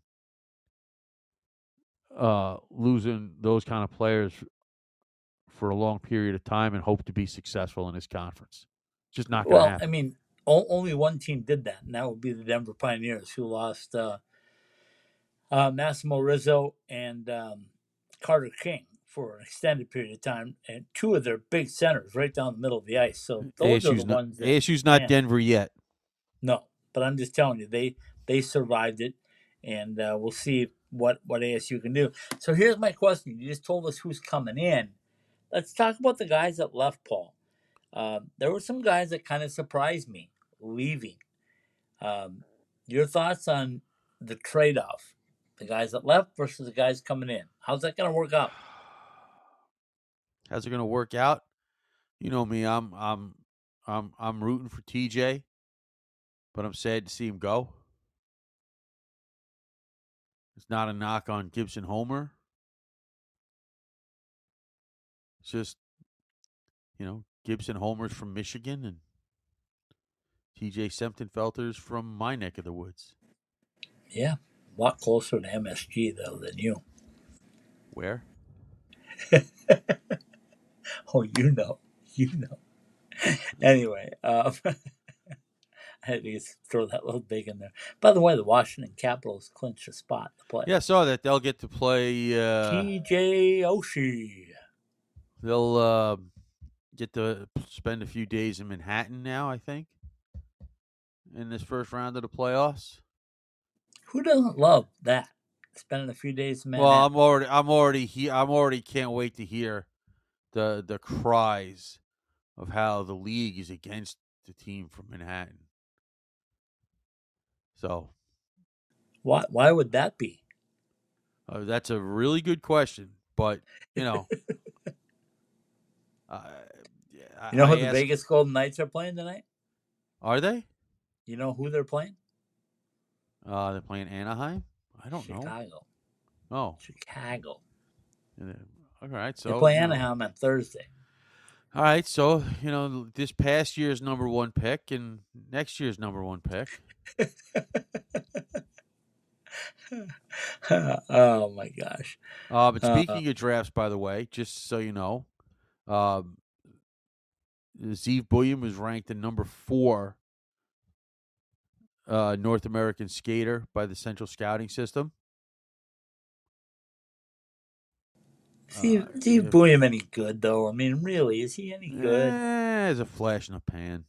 Uh, losing those kind of players for a long period of time and hope to be successful in this conference. It's just not going to Well, happen. I mean, o- only one team did that, and that would be the Denver Pioneers, who lost uh, uh, Massimo Rizzo and um, Carter King for an extended period of time, and two of their big centers right down the middle of the ice. So those are the A S U's not, ones that A S U's not man, Denver yet. No, but I'm just telling you, they they survived it, and uh, we'll see what what A S U can do. So here's my question: you just told us who's coming in. Let's talk about the guys that left, Paul. Um, there were some guys that kind of surprised me leaving. Um, your thoughts on the trade-off, the guys that left versus the guys coming in? How's that going to work out? How's it going to work out? You know me, I'm I'm I'm I'm rooting for T J, but I'm sad to see him go. It's not a knock on Gibson Homer. It's just, you know, Gibson Homer's from Michigan and T J Sempton-Felter's from my neck of the woods. Yeah, a lot closer to M S G though than you. Where? Oh, you know, you know. Anyway, um, I had to just throw that little dig in there. By the way, the Washington Capitals clinched a spot to play. Yeah, I saw that. They'll get to play. Uh, T J Oshie. they'll uh, get to spend a few days in Manhattan now, I think, in this first round of the playoffs. Who doesn't love that? Spending a few days in Manhattan. Well, I'm already, I'm already here. I'm already can't wait to hear the the cries of how the league is against the team from Manhattan. So, Why? Why would that be? Uh, that's a really good question, but you know, uh, I, You know who I the ask, Vegas Golden Knights are playing tonight? are they? You know who they're playing? Uh, they're playing Anaheim. I don't know. Chicago. Oh, Chicago. all right. They So play you know, Anaheim on Thursday. all right. So you know, this past year's number one pick and next year's number one pick. Oh my gosh. Uh, but Uh, speaking of drafts, by the way, just so you know, um, Zeev Buium was ranked the number four uh, North American skater by the Central Scouting System. Steve, Uh, Steve if, Buium any good though? I mean, really, is he any good? Eh, as a flash in the pan.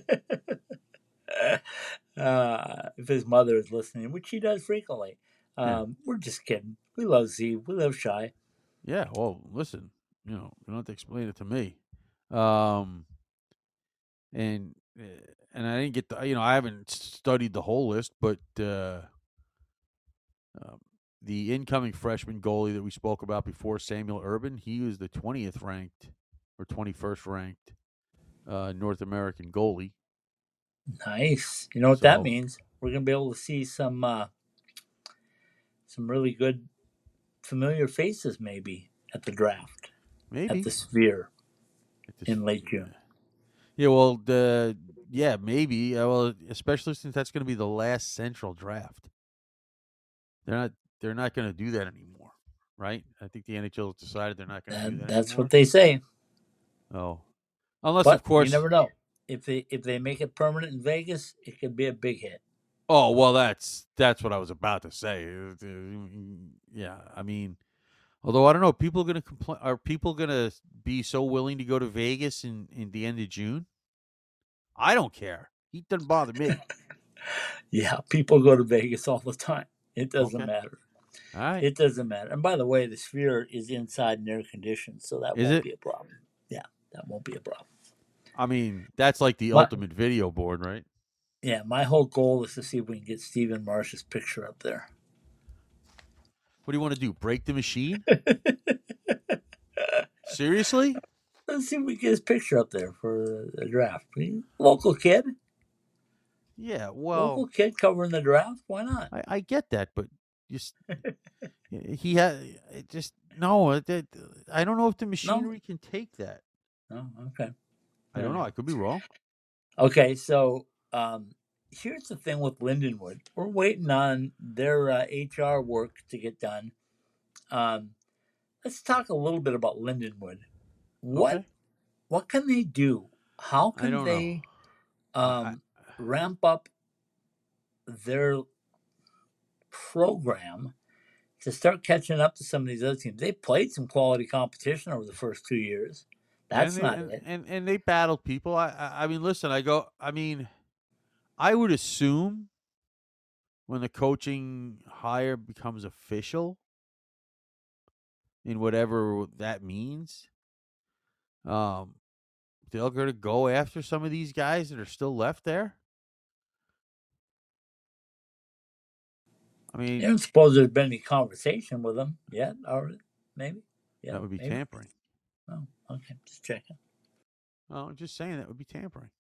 uh, if his mother is listening, which she does frequently, um, Yeah. we're just kidding. We love Steve. We love Shy. Yeah. Well, listen, you know, you don't have to explain it to me. Um, and eh, and I didn't get the, you know, I haven't studied the whole list, but uh, um, the incoming freshman goalie that we spoke about before, Samuel Urban, he was the twentieth ranked or twenty-first ranked uh, North American goalie. Nice. You know what that So- means? We're gonna be able to see some uh, some really good familiar faces maybe at the draft Maybe at the Sphere At the in late s- June. Yeah, well, the yeah, maybe. Uh, well, especially since that's going to be the last Central draft. They're not. They're not going to do that anymore, right? I think the N H L has decided they're not going to do That, that that's anymore. what they say. Oh, unless But of course. you never know. If they if they make it permanent in Vegas, it could be a big hit. Oh well, that's that's what I was about to say. Uh, uh, Yeah, I mean, although I don't know, people going to complain. Are people going to be so willing to go to Vegas in in the end of June? I don't care. It doesn't bother me. Yeah, people go to Vegas all the time. It doesn't Okay. matter. All right. It doesn't matter. And by the way, the Sphere is inside and air conditioned, so that Is won't it? be a problem. Yeah, that won't be a problem. I mean, that's like the What? ultimate video board, right? Yeah, my whole goal is to see if we can get Stephen Marsh's picture up there. What do you want to do? Break the machine? Seriously? Let's see if we can get his picture up there for the draft. Local kid, Yeah. Well, local kid covering the draft. Why not? I, I get that, but just he had just no. It, it, I don't know if the machinery can take that. Oh, okay. I don't know. I could be wrong. Okay, so um, here's the thing with Lindenwood. We're waiting on their uh, H R work to get done. Um, let's talk a little bit about Lindenwood. What Okay. what can they do? How I can don't they know. I- um, ramp up their program to start catching up to some of these other teams? They played some quality competition over the first two years. That's and they, not and, it. And, and they battled people. I, I I mean, listen. I go. I mean, I would assume when the coaching hire becomes official, in whatever that means, um, they're going to go after some of these guys that are still left there. I mean, I don't suppose there's been any conversation with them yet, or maybe. Yeah, that would be maybe. tampering. Oh, okay, just checking. Oh, I'm just saying that would be tampering.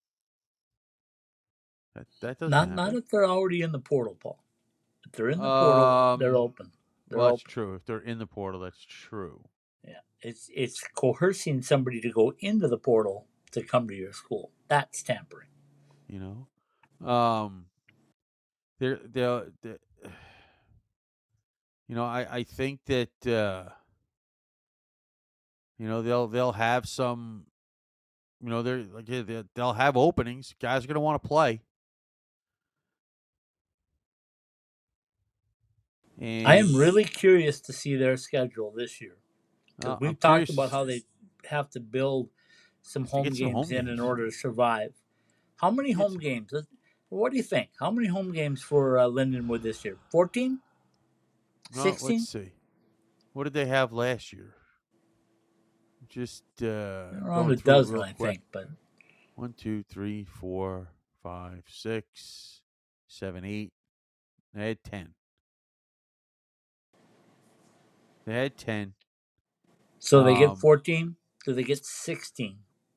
That that doesn't Not happen. not if they're already in the portal, Paul. If they're in the Um, portal, they're open. They're well, that's open. true. If they're in the portal, that's true. Yeah, it's it's coercing somebody to go into the portal to come to your school. That's tampering. You know, um, they're they're, they're you know, I I think that uh, you know they'll they'll have some, you know, they're like they they'll have openings. Guys are going to want to play. And I am really curious to see their schedule this year because uh, we've I'm talked curious about how they have to build some to home get games some home in in games. order to survive. How many Get home some- games? What do you think? How many home games for uh, Lindenwood this year? fourteen? No, sixteen? let's see. What did they have last year? Just uh, Around going a through it dozen, real I quick. think. But One, two, three, four, five, six, seven, eight. They had ten. They had ten. So they get Um, fourteen? Do they get sixteen?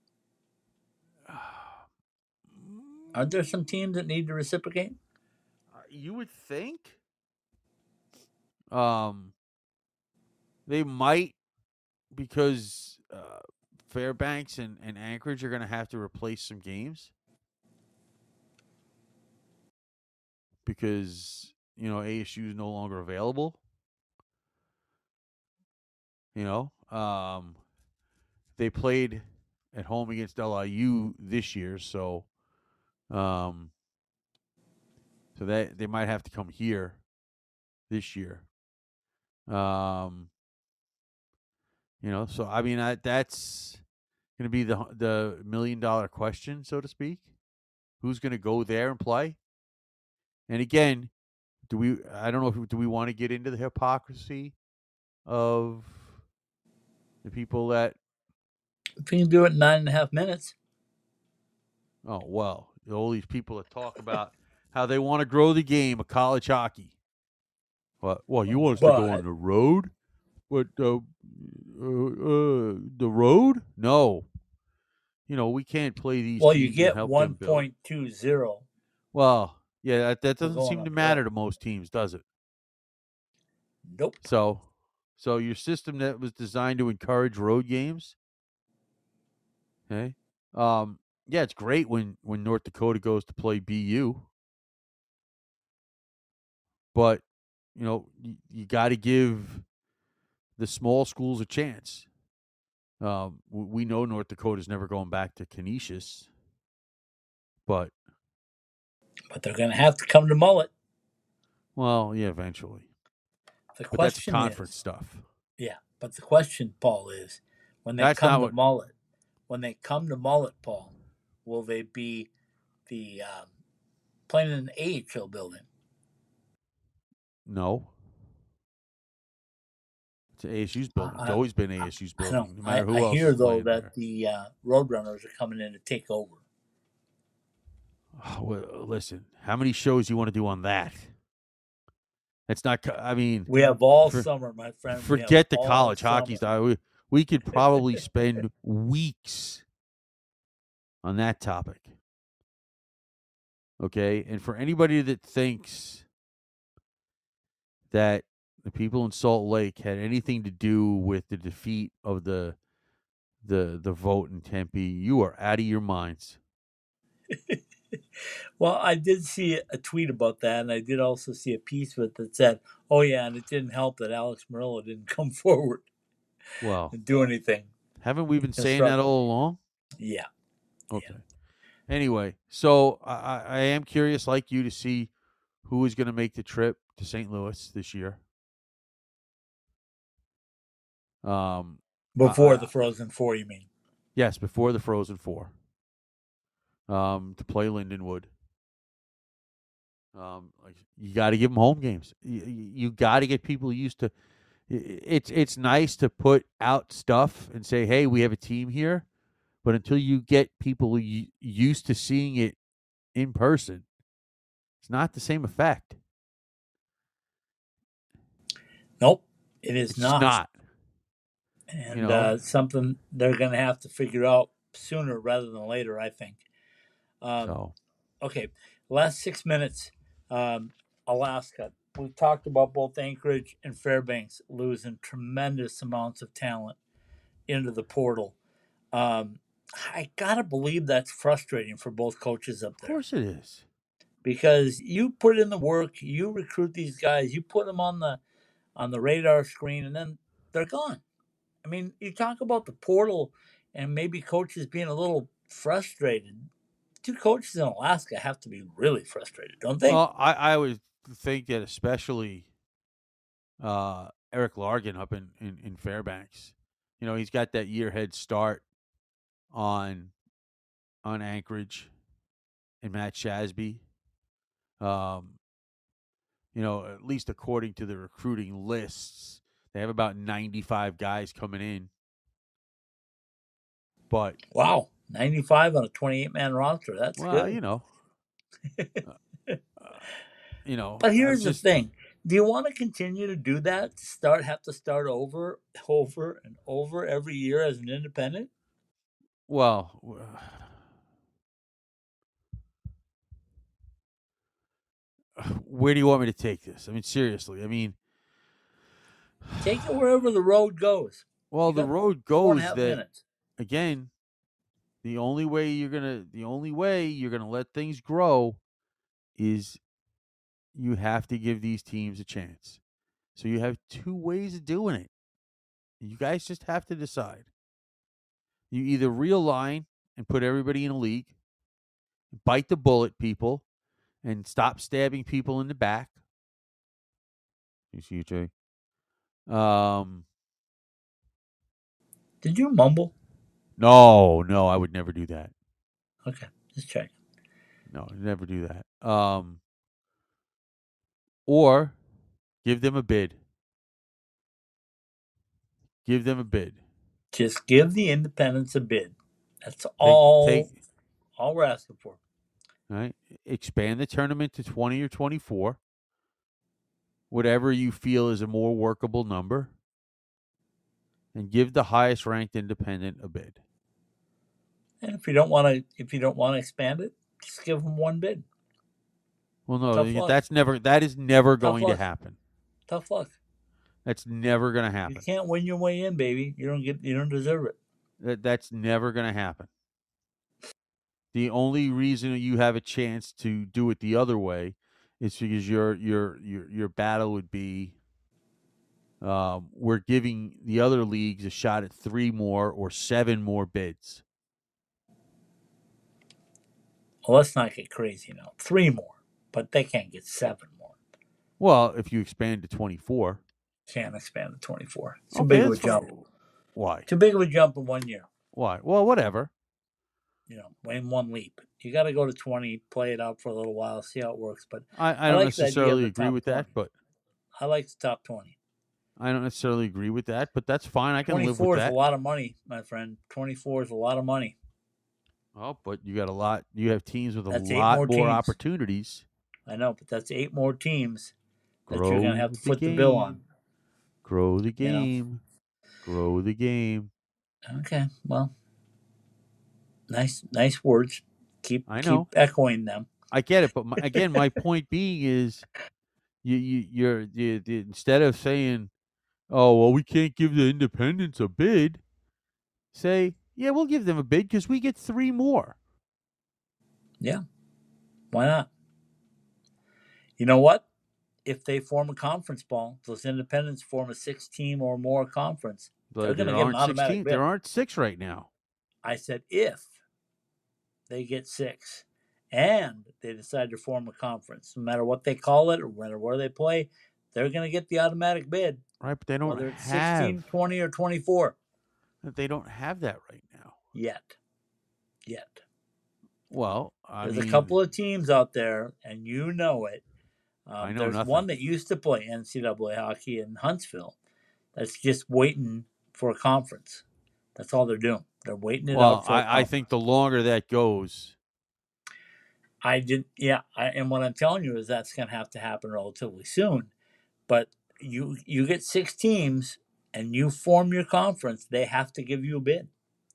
Aren't there some teams that need to reciprocate? You would think. Um, they might, because uh, Fairbanks and, and Anchorage are going to have to replace some games because, you know, A S U is no longer available. You know, um, they played at home against L I U this year, so um, so that they might have to come here this year. Um, you know, so I mean, I, that's going to be the the million dollar question, so to speak. Who's going to go there and play? And again, do we? I don't know if do we want to get into the hypocrisy of the people that. If you can do it in nine and a half minutes. Oh well, all these people that talk about how they want to grow the game of college hockey. Well, well, you want us But, to go on the road? What uh, uh, uh, the road? No. You know, we can't play these well, teams you and get help one them build. point two zero. Well, yeah, that, that doesn't going seem on to the matter road. to most teams, does it? Nope. So, so your system that was designed to encourage road games, okay? Um, yeah, it's great when when North Dakota goes to play B U, but you know you, you got to give the small schools a chance. Um, we know North Dakota's never going back to Canisius, but But they're going to have to come to Mullet. well, yeah, eventually. The But that's question conference is, stuff. yeah, but the question, Paul, is when they That's come not to what- Mullet, when they come to Mullet, Paul, will they be the um, playing in an A H L building? No. It's A S U's building. It's I- always been A S U's I, building, know. no matter I, who I else hear is though playing that there. the uh, Roadrunners are coming in to take over. Oh, well, listen, how many shows you want to do on that? It's not. co- I mean, We have all For- summer, my friend. We have forget the all college hockey summer. style. We, we could probably spend weeks on that topic. Okay, and for anybody that thinks that the people in Salt Lake had anything to do with the defeat of the the the vote in Tempe, you are out of your minds. Well, I did see a tweet about that, and I did also see a piece with it that said, "Oh yeah, and it didn't help that Alex Murillo didn't come forward Well, and do anything." haven't we been saying that Constructive. all along? Yeah, Okay. Anyway, so I, I I am curious, like you, to see who is going to make the trip to Saint Louis this year. Um, before I- the Frozen Four, you mean? yes, before the Frozen Four. Um, to play Lindenwood. Um, like you got to give them home games. You, you got to get people used to. It's it's nice to put out stuff and say, "Hey, we have a team here," but until you get people u- used to seeing it in person, it's not the same effect. Nope, it is It's not. not. And you know? uh, something they're going to have to figure out sooner rather than later, I think. Um, So Okay, last six minutes. Um, Alaska. We talked about both Anchorage and Fairbanks losing tremendous amounts of talent into the portal. Um, I gotta believe that's frustrating for both coaches up of there course it is. because you put in the work, you recruit these guys, you put them on the on the radar screen, and then they're gone. I mean, you talk about the portal and maybe coaches being a little frustrated. Two coaches in Alaska have to be really frustrated, don't they? Well, I, I would think that especially uh, Eric Largan up in, in, in Fairbanks. You know, he's got that year head start on on Anchorage and Matt Shasby. Um, you know, at least according to the recruiting lists, they have about ninety-five guys coming in. But Wow, ninety-five on a twenty-eight man roster. That's well, good. you know, uh, uh, you know. But I'm here's just, the thing: Do you want to continue to do that? Start have to start over, over and over every year as an independent? Well, where do you want me to take this? I mean, seriously. I mean, take it wherever the road goes. Well, You the got road four and goes a half that minutes. again. The only way you're gonna, the only way you're gonna let things grow, is you have to give these teams a chance. So you have two ways of doing it. You guys just have to decide. You either realign and put everybody in a league, bite the bullet, people, and stop stabbing people in the back. You see, Jay? Um, Did you mumble? no, no, I would never do that. Okay, just check. No, I'd never do that. Um, or give them a bid. Give them a bid. Just give the independents a bid. That's all. Take, take, all we're asking for. Right? Expand the tournament to twenty or twenty-four. Whatever you feel is a more workable number. And give the highest ranked independent a bid. And if you don't want to, if you don't want to expand it, just give them one bid. Well, no, that's never. That is never going to happen. Tough luck. That's never going to happen. You can't win your way in, baby. You don't get. You don't deserve it. That that's never going to happen. The only reason you have a chance to do it the other way is because your your your your battle would be. Um, we're giving the other leagues a shot at three more or seven more bids. Well, let's not get crazy now. Three more, but they can't get seven more. Well, if you expand to twenty-four. Can't expand to twenty-four. Too okay, big of a jump. Fine. Why? Too big of a jump in one year. Why? Well, whatever. You know, in one leap. You got to go to twenty, play it out for a little while, see how it works. But I, I, I don't like necessarily agree with twenty. that, but I like the top twenty. I don't necessarily agree with that, but that's fine. I can live with that. twenty-four is a lot of money, my friend. twenty-four is a lot of money. Oh, but you got a lot. You have teams with a that's lot more, more opportunities. I know, but that's eight more teams that Grow you're going to have to the foot game. the bill on. Grow the game. You know? Grow the game. Okay, well, nice, nice words. Keep, I know. keep echoing them. I get it, but my, again, my point being is, you, you, you're you, you, instead of saying, "Oh, well, we can't give the independents a bid," say, "Yeah, we'll give them a bid because we get three more." Yeah, why not? You know what? If they form a conference ball, those independents form a six-team or more conference. But they're going to get an automatic sixteen, bid. There aren't six right now. I said if they get six and they decide to form a conference, no matter what they call it or whether where they play, they're going to get the automatic bid. Right, but they don't whether it's have sixteen, twenty, or twenty-four. They don't have that right now. Yet. Yet. Well, I there's mean, a couple of teams out there, and you know it. Um, I know there's nothing. one that used to play N C double A hockey in Huntsville that's just waiting for a conference. That's all they're doing. They're waiting it well, out for I, a conference. I think the longer that goes. I did, yeah. I, and what I'm telling you is that's going to have to happen relatively soon. But you you get six teams and you form your conference, they have to give you a bid.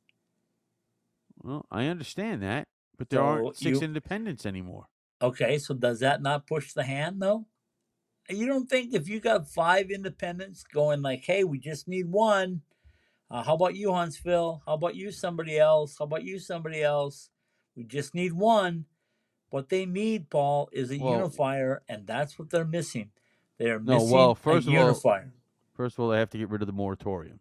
Well, I understand that, but there So aren't six you- independents anymore. Okay, so does that not push the hand, though? You don't think if you got five independents going like, hey, we just need one. Uh, how about you, Huntsville? How about you, somebody else? How about you, somebody else? We just need one. What they need, Paul, is a Well- unifier, and that's what they're missing. They're No, missing well, a first of all- unifier. First of all, they have to get rid of the moratorium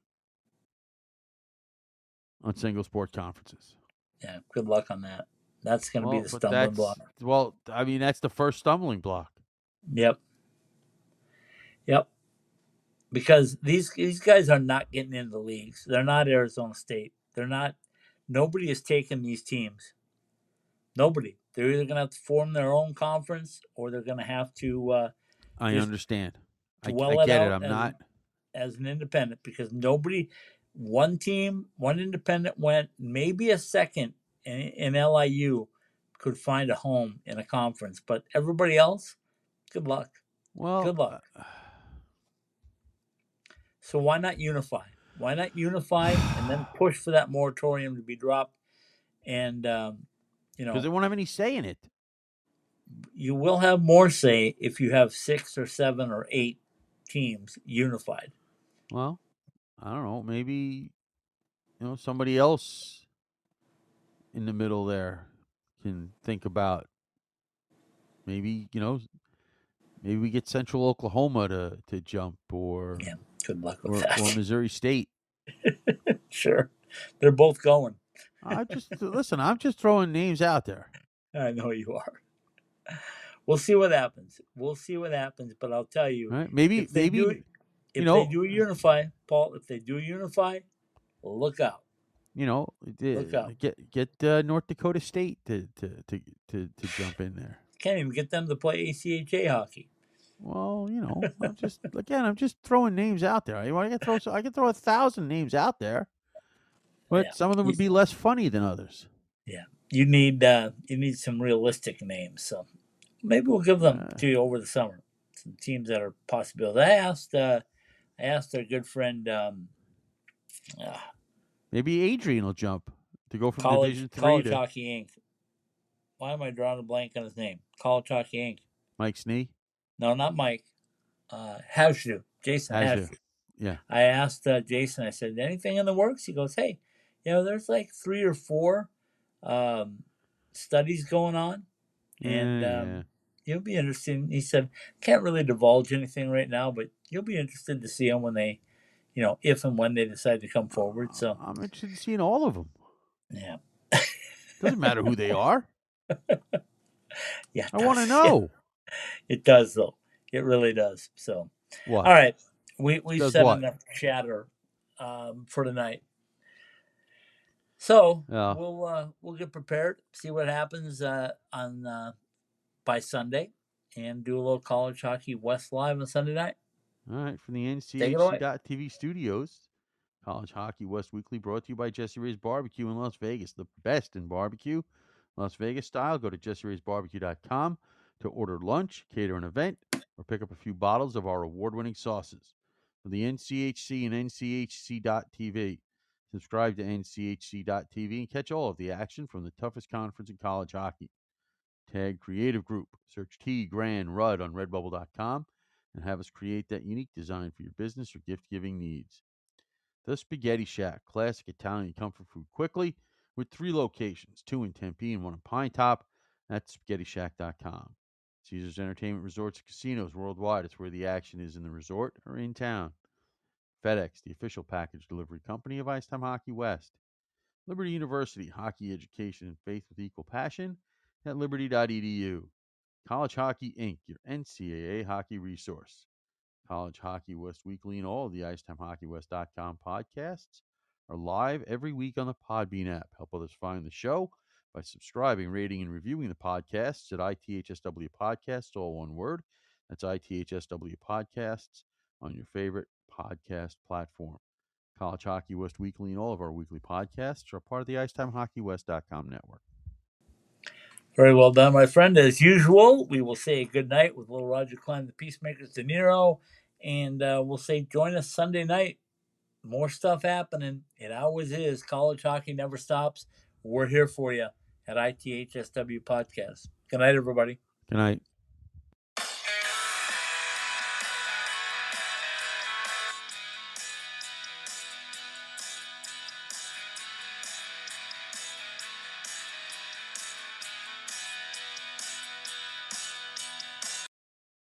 on single sport conferences. Yeah, good luck on that. That's going to Well, be the but stumbling that's- block. Well, I mean, that's the first stumbling block. Yep. Yep. Because these these guys are not getting into the leagues. They're not Arizona State. They're not. Nobody is taking these teams. Nobody. They're either going to have to form their own conference or they're going to have to uh, I Just understand. I, dwell I it get it. out I'm and- not. as an independent because nobody, one team, one independent went, maybe a second in, in L I U could find a home in a conference, but everybody else, good luck. Well, Good luck. Uh, So why not unify? Why not unify and then push for that moratorium to be dropped? And um, you because they know, won't have any say in it. you will have more say if you have six or seven or eight teams unified. Well, I don't know. Maybe you know somebody else in the middle there can think about. Maybe you know. Maybe we get Central Oklahoma to, to jump, or Yeah, good luck with or, that. or Missouri State. Sure, they're both going. I just listen. I'm just throwing names out there. I know you are. We'll see what happens. We'll see what happens. But I'll tell you, Right? Maybe if they maybe do, you if know they do unify, Paul, if they do unify, look out. you know Look uh, out. get get uh, North Dakota State to, to to to to jump in there. Can't even get them to play A C H A hockey. Well, you know, I'm just again, I'm just throwing names out there. I, I can throw I can throw a thousand names out there, but Yeah. some of them would be less funny than others. Yeah, you need uh, you need some realistic names. So maybe we'll give them Uh, to you over the summer. Some teams that are possibilities. I asked uh, I asked our good friend um, uh, maybe Adrian will jump to go from college Division Three college to hockey Incorporated. Why am I drawing a blank on his name? College hockey Incorporated. Mike Snee. No, not Mike. Uh, Hashdu. Jason As you, Hashdu. yeah. I asked uh, Jason. I said, anything in the works? He goes, hey, you know, there's like three or four um, studies going on, and Yeah, um, yeah. you'll be interested. He said, can't really divulge anything right now, but you'll be interested to see them when they, you know, if and when they decide to come forward. So I'm interested in seeing all of them. yeah, Doesn't matter who they are. yeah, I want to does. know. It does though. It really does. So What? all right, we we Does said what? enough chatter um, for tonight. So Yeah. we'll uh, we'll get prepared, see what happens uh, on uh, by Sunday, and do a little college hockey West live on Sunday night. All right, from the N C Take H it C away. dot T V studios, College Hockey West Weekly, brought to you by Jesse Ray's Barbecue in Las Vegas, the best in barbecue, Las Vegas style. Go to jesse rays barbecue dot com to order lunch, cater an event, or pick up a few bottles of our award-winning sauces. For the N C H C and N C H C dot T V, subscribe to N C H C dot T V and catch all of the action from the toughest conference in college hockey. Tag Creative Group. Search T Grand Rudd on redbubble dot com and have us create that unique design for your business or gift-giving needs. The Spaghetti Shack, classic Italian comfort food quickly, with three locations, two in Tempe and one in Pine Top, at spaghetti shack dot com. Caesars Entertainment Resorts and Casinos worldwide. It's where the action is in the resort or in town. FedEx, the official package delivery company of Icetime Hockey West. Liberty University, hockey education and faith with equal passion at liberty dot e d u. College Hockey Incorporated, your N C double A hockey resource. College Hockey West Weekly and all of the icetime hockey west dot com podcasts are live every week on the Podbean app. Help others find the show by subscribing, rating, and reviewing the podcasts at I T H S W Podcasts, all one word. That's I T H S W Podcasts on your favorite podcast platform. College Hockey West Weekly and all of our weekly podcasts are part of the icetime hockey west dot com network. Very well done, my friend. As usual, we will say good night with Little Roger Klein, the Peacemakers, De Niro, and uh, we'll say join us Sunday night. More stuff happening. It always is. College hockey never stops. We're here for you at I T H S W Podcast. Good night, everybody. Good night.